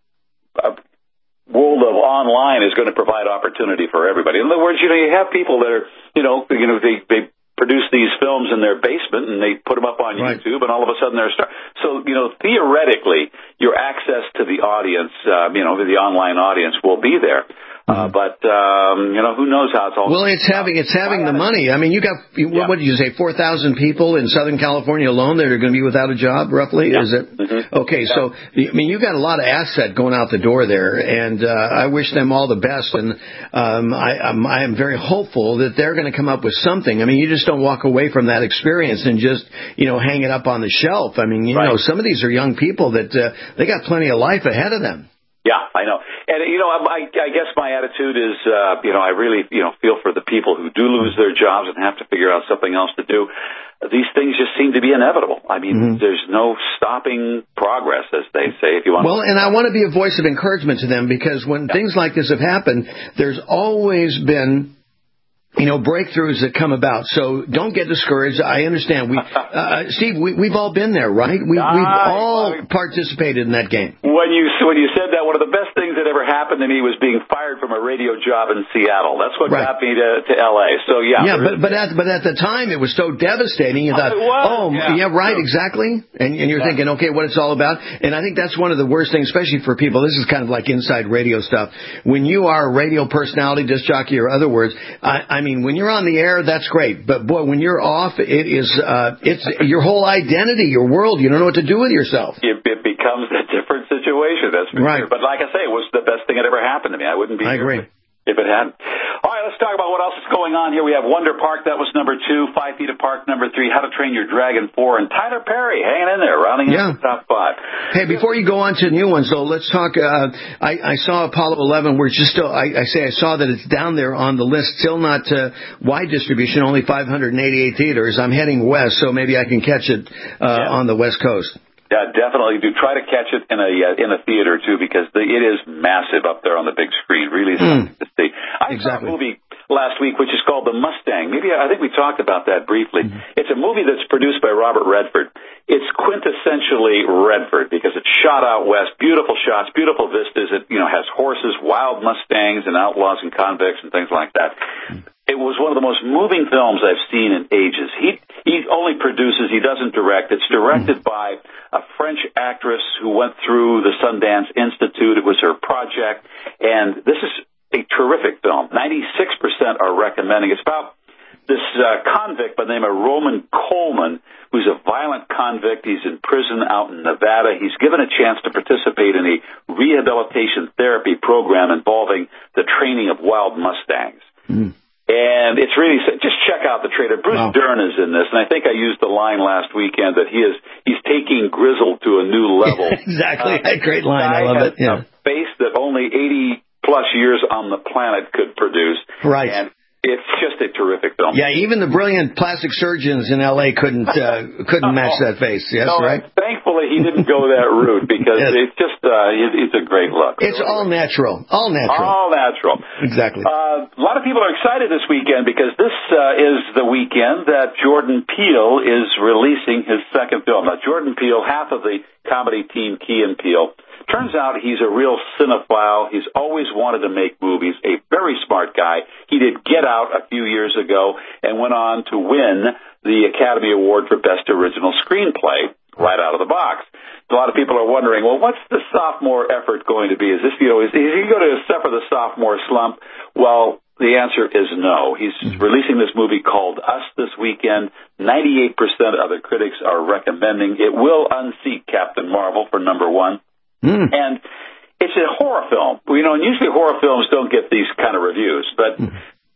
uh, uh, world of online is going to provide opportunity for everybody. In other words, you know, you have people that are, you know, you know, they, they produce these films in their basement and they put them up on right. YouTube, and all of a sudden they're a star. So, you know, theoretically, your access to the audience, uh, you know, the online audience will be there. Uh, but, um, you know, who knows how it's all... Well, it's having it's having the money. I mean, you got, what, what did you say, four thousand people in Southern California alone that are going to be without a job, roughly? Yeah. Is it? Mm-hmm. Okay, yeah. So, I mean, you got a lot of asset going out the door there, and uh, I wish them all the best, and um, I, I'm, I am very hopeful that they're going to come up with something. I mean, you just don't walk away from that experience and just, you know, hang it up on the shelf. I mean, you right. know, some of these are young people that uh, they got plenty of life ahead of them. Yeah, I know. And, you know, I, I guess my attitude is, uh, you know, I really, you know, feel for the people who do lose their jobs and have to figure out something else to do. These things just seem to be inevitable. I mean, mm-hmm. there's no stopping progress, as they say, if you want. Well, and I want to be a voice of encouragement to them, because when yeah. things like this have happened, there's always been... you know, breakthroughs that come about. So don't get discouraged. I understand. We, uh, Steve, we, we've all been there, right? We, we've all participated in that game. When you when you said that, one of the best things that ever happened to me was being fired from a radio job in Seattle. That's what right. got me to, to L A. So yeah. Yeah, but but at but at the time it was so devastating. You thought, oh yeah, yeah right, sure. exactly. And, and you're yeah. thinking, okay, what it's all about. And I think that's one of the worst things, especially for people. This is kind of like inside radio stuff. When you are a radio personality, disc jockey, or other words, I, I I mean, when you're on the air, that's great. But, boy, when you're off, it is uh, it's your whole identity, your world. You don't know what to do with yourself. It, it becomes a different situation, that's for right. sure. But like I say, it was the best thing that ever happened to me. I wouldn't be I here agree. if it hadn't. All right, let's talk about what else is going on here. We have Wonder Park. That was number two. Five Feet Apart, number three. How to Train Your Dragon, four. And Tyler Perry hanging in there, rounding yeah. out the top five. Hey, before you go on to new ones, though, let's talk. Uh, I, I saw Apollo eleven. We're just still. I, I say I saw that it's down there on the list. Still not uh, wide distribution. Only five hundred eighty-eight theaters. I'm heading west, so maybe I can catch it uh, yeah. on the West Coast. Yeah, definitely do. Try to catch it in a uh, in a theater too, because the, it is massive up there on the big screen. Really something mm. to see. I exactly. saw a movie last week which is called The Mustang. Maybe I think we talked about that briefly. Mm-hmm. It's a movie that's produced by Robert Redford. It's quintessentially Redford because it's shot out west, beautiful shots, beautiful vistas. It you know has horses, wild Mustangs, and outlaws and convicts and things like that. Mm. It was one of the most moving films I've seen in ages. He he only produces, he doesn't direct. It's directed mm. by a French actress who went through the Sundance Institute. It was her project, and this is a terrific film. ninety-six percent are recommending. It's about this uh, convict by the name of Roman Coleman, who's a violent convict. He's in prison out in Nevada. He's given a chance to participate in a rehabilitation therapy program involving the training of wild Mustangs. Mm. And it's really, just check out the trailer. Bruce wow. Dern is in this, and I think I used the line last weekend that he is, he's taking Grizzle to a new level. exactly. Uh, Great line. I love it. Yeah. A face that only eighty plus years on the planet could produce. Right. And it's just a terrific film. Yeah, even the brilliant plastic surgeons in L A couldn't uh, couldn't match that face. Yes, no, right. Thankfully, he didn't go that route because yes. it's just uh, it, it's a great look. It's all natural, all natural, all natural. Exactly. Uh, a lot of people are excited this weekend because this uh, is the weekend that Jordan Peele is releasing his second film. Now, Jordan Peele, half of the comedy team Key and Peele. Turns out he's a real cinephile. He's always wanted to make movies, a very smart guy. He did Get Out a few years ago and went on to win the Academy Award for Best Original Screenplay right out of the box. A lot of people are wondering, well, what's the sophomore effort going to be? Is this, you know, is, is he going to suffer the sophomore slump? Well, the answer is no. He's releasing this movie called Us this weekend. ninety-eight percent of the critics are recommending it will unseat Captain Marvel for number one. Mm. And it's a horror film. You know, and usually horror films don't get these kind of reviews, but mm.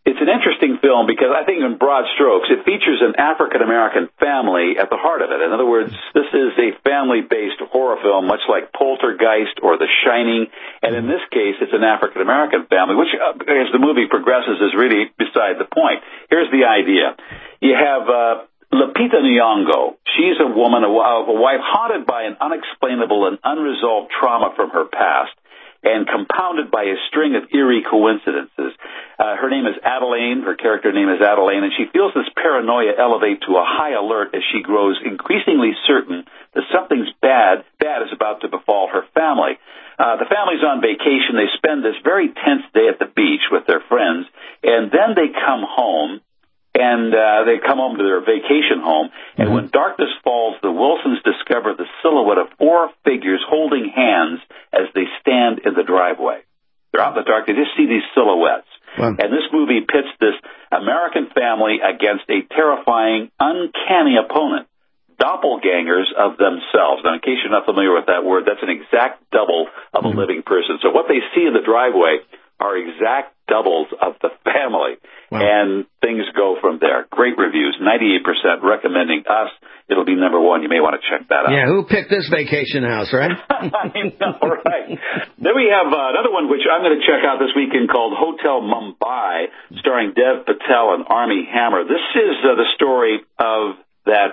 It's an interesting film because I think in broad strokes, it features an African-American family at the heart of it. In other words, this is a family-based horror film, much like Poltergeist or The Shining. And in this case, it's an African-American family, which, uh, as the movie progresses, is really beside the point. Here's the idea. You have uh, Lupita Nyong'o. She's a woman, a, a wife haunted by an unexplainable and unresolved trauma from her past, and compounded by a string of eerie coincidences. Uh, her name is Adeline, her character name is Adeline, and she feels this paranoia elevate to a high alert as she grows increasingly certain that something's bad, bad is about to befall her family. Uh, the family's on vacation. They spend this very tense day at the beach with their friends, and then they come home, and uh, they come home to their vacation home, and when darkness falls, the Wilsons discover the silhouette of four figures holding hands as they stand in the driveway. They're out in the dark. They just see these silhouettes. Wow. And this movie pits this American family against a terrifying, uncanny opponent, doppelgangers of themselves. Now, in case you're not familiar with that word, that's an exact double of a living person. So what they see in the driveway are exact doubles of the family. Wow. And things go from there. Great reviews, ninety-eight percent recommending Us. It'll be number one. You may want to check that out. Yeah, who picked this vacation house, right? I know, right. Then we have uh, another one which I'm going to check out this weekend called Hotel Mumbai, starring Dev Patel and Armie Hammer. This is uh, the story of that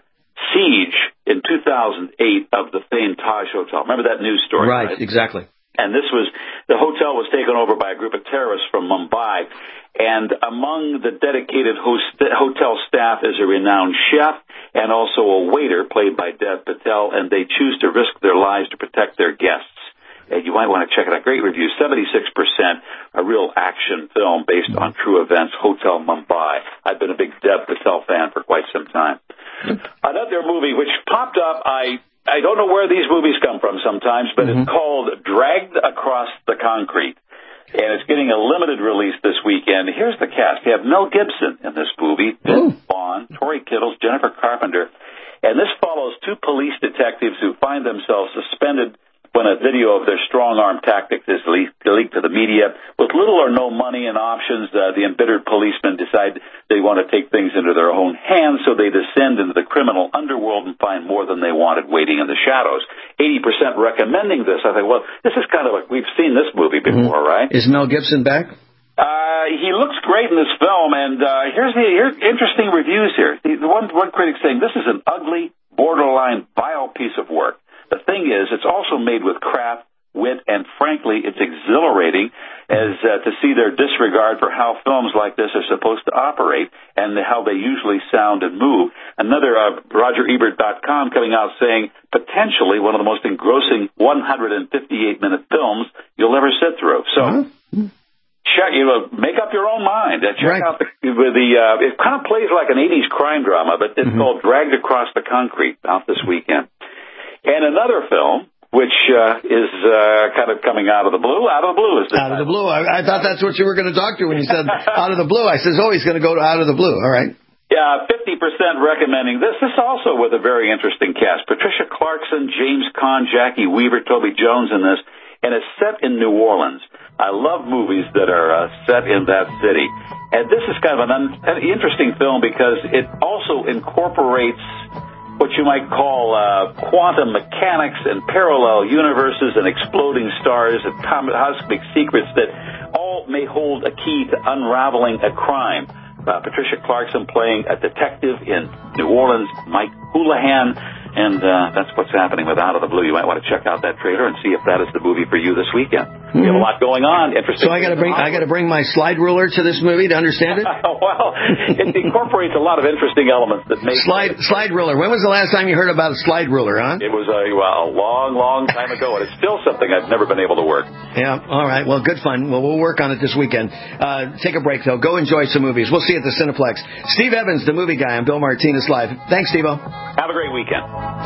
siege in two thousand eight of the famed Taj Hotel. Remember that news story? Right, right? Exactly. And this was, the hotel was taken over by a group of terrorists from Mumbai. And among the dedicated host, hotel staff is a renowned chef and also a waiter played by Dev Patel, and they choose to risk their lives to protect their guests. And you might want to check it out. Great review, seventy-six percent, a real action film based on true events, Hotel Mumbai. I've been a big Dev Patel fan for quite some time. Another movie which popped up, I... I don't know where these movies come from sometimes, but mm-hmm. it's called Dragged Across the Concrete, and it's getting a limited release this weekend. Here's the cast. You have Mel Gibson in this movie, Vince Vaughn, Tori Kittles, Jennifer Carpenter, and this follows two police detectives who find themselves suspended when a video of their strong-arm tactics is leaked, leaked to the media. With little or no money and options, uh, the embittered policemen decide they want to take things into their own hands, so they descend into the criminal underworld and find more than they wanted waiting in the shadows. eighty percent recommending this. I think, well, this is kind of like, we've seen this movie before, mm-hmm. right? Is Mel Gibson back? Uh, he looks great in this film, and uh, here's the here's interesting reviews here. The, the one, one critic saying, this is an ugly, borderline, vile piece of work. The thing is, it's also made with craft, wit, and frankly, it's exhilarating as uh, to see their disregard for how films like this are supposed to operate and how they usually sound and move. Another, uh, Roger Ebert dot com coming out saying, potentially one of the most engrossing one hundred fifty-eight minute films you'll ever sit through. So, mm-hmm. check, you know, make up your own mind. Uh, check right. out the, the uh, it kind of plays like an eighties crime drama, but it's mm-hmm. called Dragged Across the Concrete, out this weekend. And another film, which uh, is uh, kind of coming out of the blue. Out of the blue is this Out of the blue. I, I thought that's what you were going to talk to when you said out of the blue. I says, oh, he's going to go to out of the blue. All right. Yeah, fifty percent recommending this. This also with a very interesting cast. Patricia Clarkson, James Caan, Jackie Weaver, Toby Jones in this. And it's set in New Orleans. I love movies that are uh, set in that city. And this is kind of an, un- an interesting film because it also incorporates what you might call uh, quantum mechanics and parallel universes and exploding stars and cosmic secrets that all may hold a key to unraveling a crime. Uh, Patricia Clarkson playing a detective in New Orleans, Mike Houlihan, and uh, that's what's happening with Out of the Blue. You might want to check out that trailer and see if that is the movie for you this weekend. Mm-hmm. We have a lot going on. Interesting. So I got to bring I got to bring my slide ruler to this movie to understand it. Well, it incorporates a lot of interesting elements that make slide it. slide ruler. When was the last time you heard about a slide ruler? Huh? It was a, well, a long, long time ago, and it's still something I've never been able to work. Yeah. All right. Well, good fun. Well, we'll work on it this weekend. Uh, take a break though. Go enjoy some movies. We'll see you at the Cineplex. Steve Evans, the movie guy. I'm Bill Martinez Live. Thanks, Steve-O. Have a great weekend.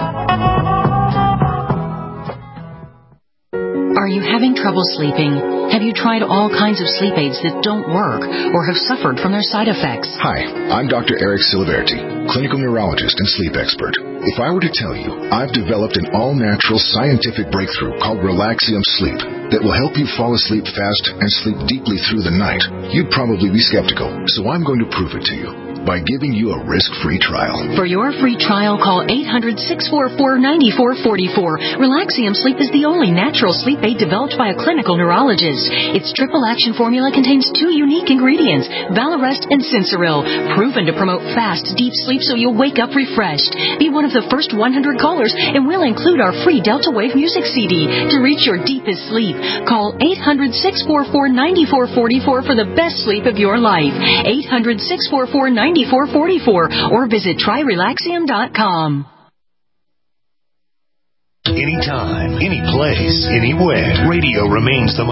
Are you having trouble sleeping? Have you tried all kinds of sleep aids that don't work or have suffered from their side effects? Hi, I'm Doctor Eric Siliverti, clinical neurologist and sleep expert. If I were to tell you I've developed an all-natural scientific breakthrough called Relaxium Sleep, that will help you fall asleep fast and sleep deeply through the night, you'd probably be skeptical. So I'm going to prove it to you by giving you a risk-free trial. For your free trial, call eight hundred, six four four, nine four four four. Relaxium Sleep is the only natural sleep aid developed by a clinical neurologist. Its triple-action formula contains two unique ingredients, Valarest and Sensoril, proven to promote fast, deep sleep so you'll wake up refreshed. Be one of the first one hundred callers, and we'll include our free Delta Wave music C D to reach your deepest sleep. Call eight hundred, six four four, nine four four four for the best sleep of your life. eight hundred, six four four, nine four four four or visit try relaxium dot com. Anytime, any place, anywhere, radio remains the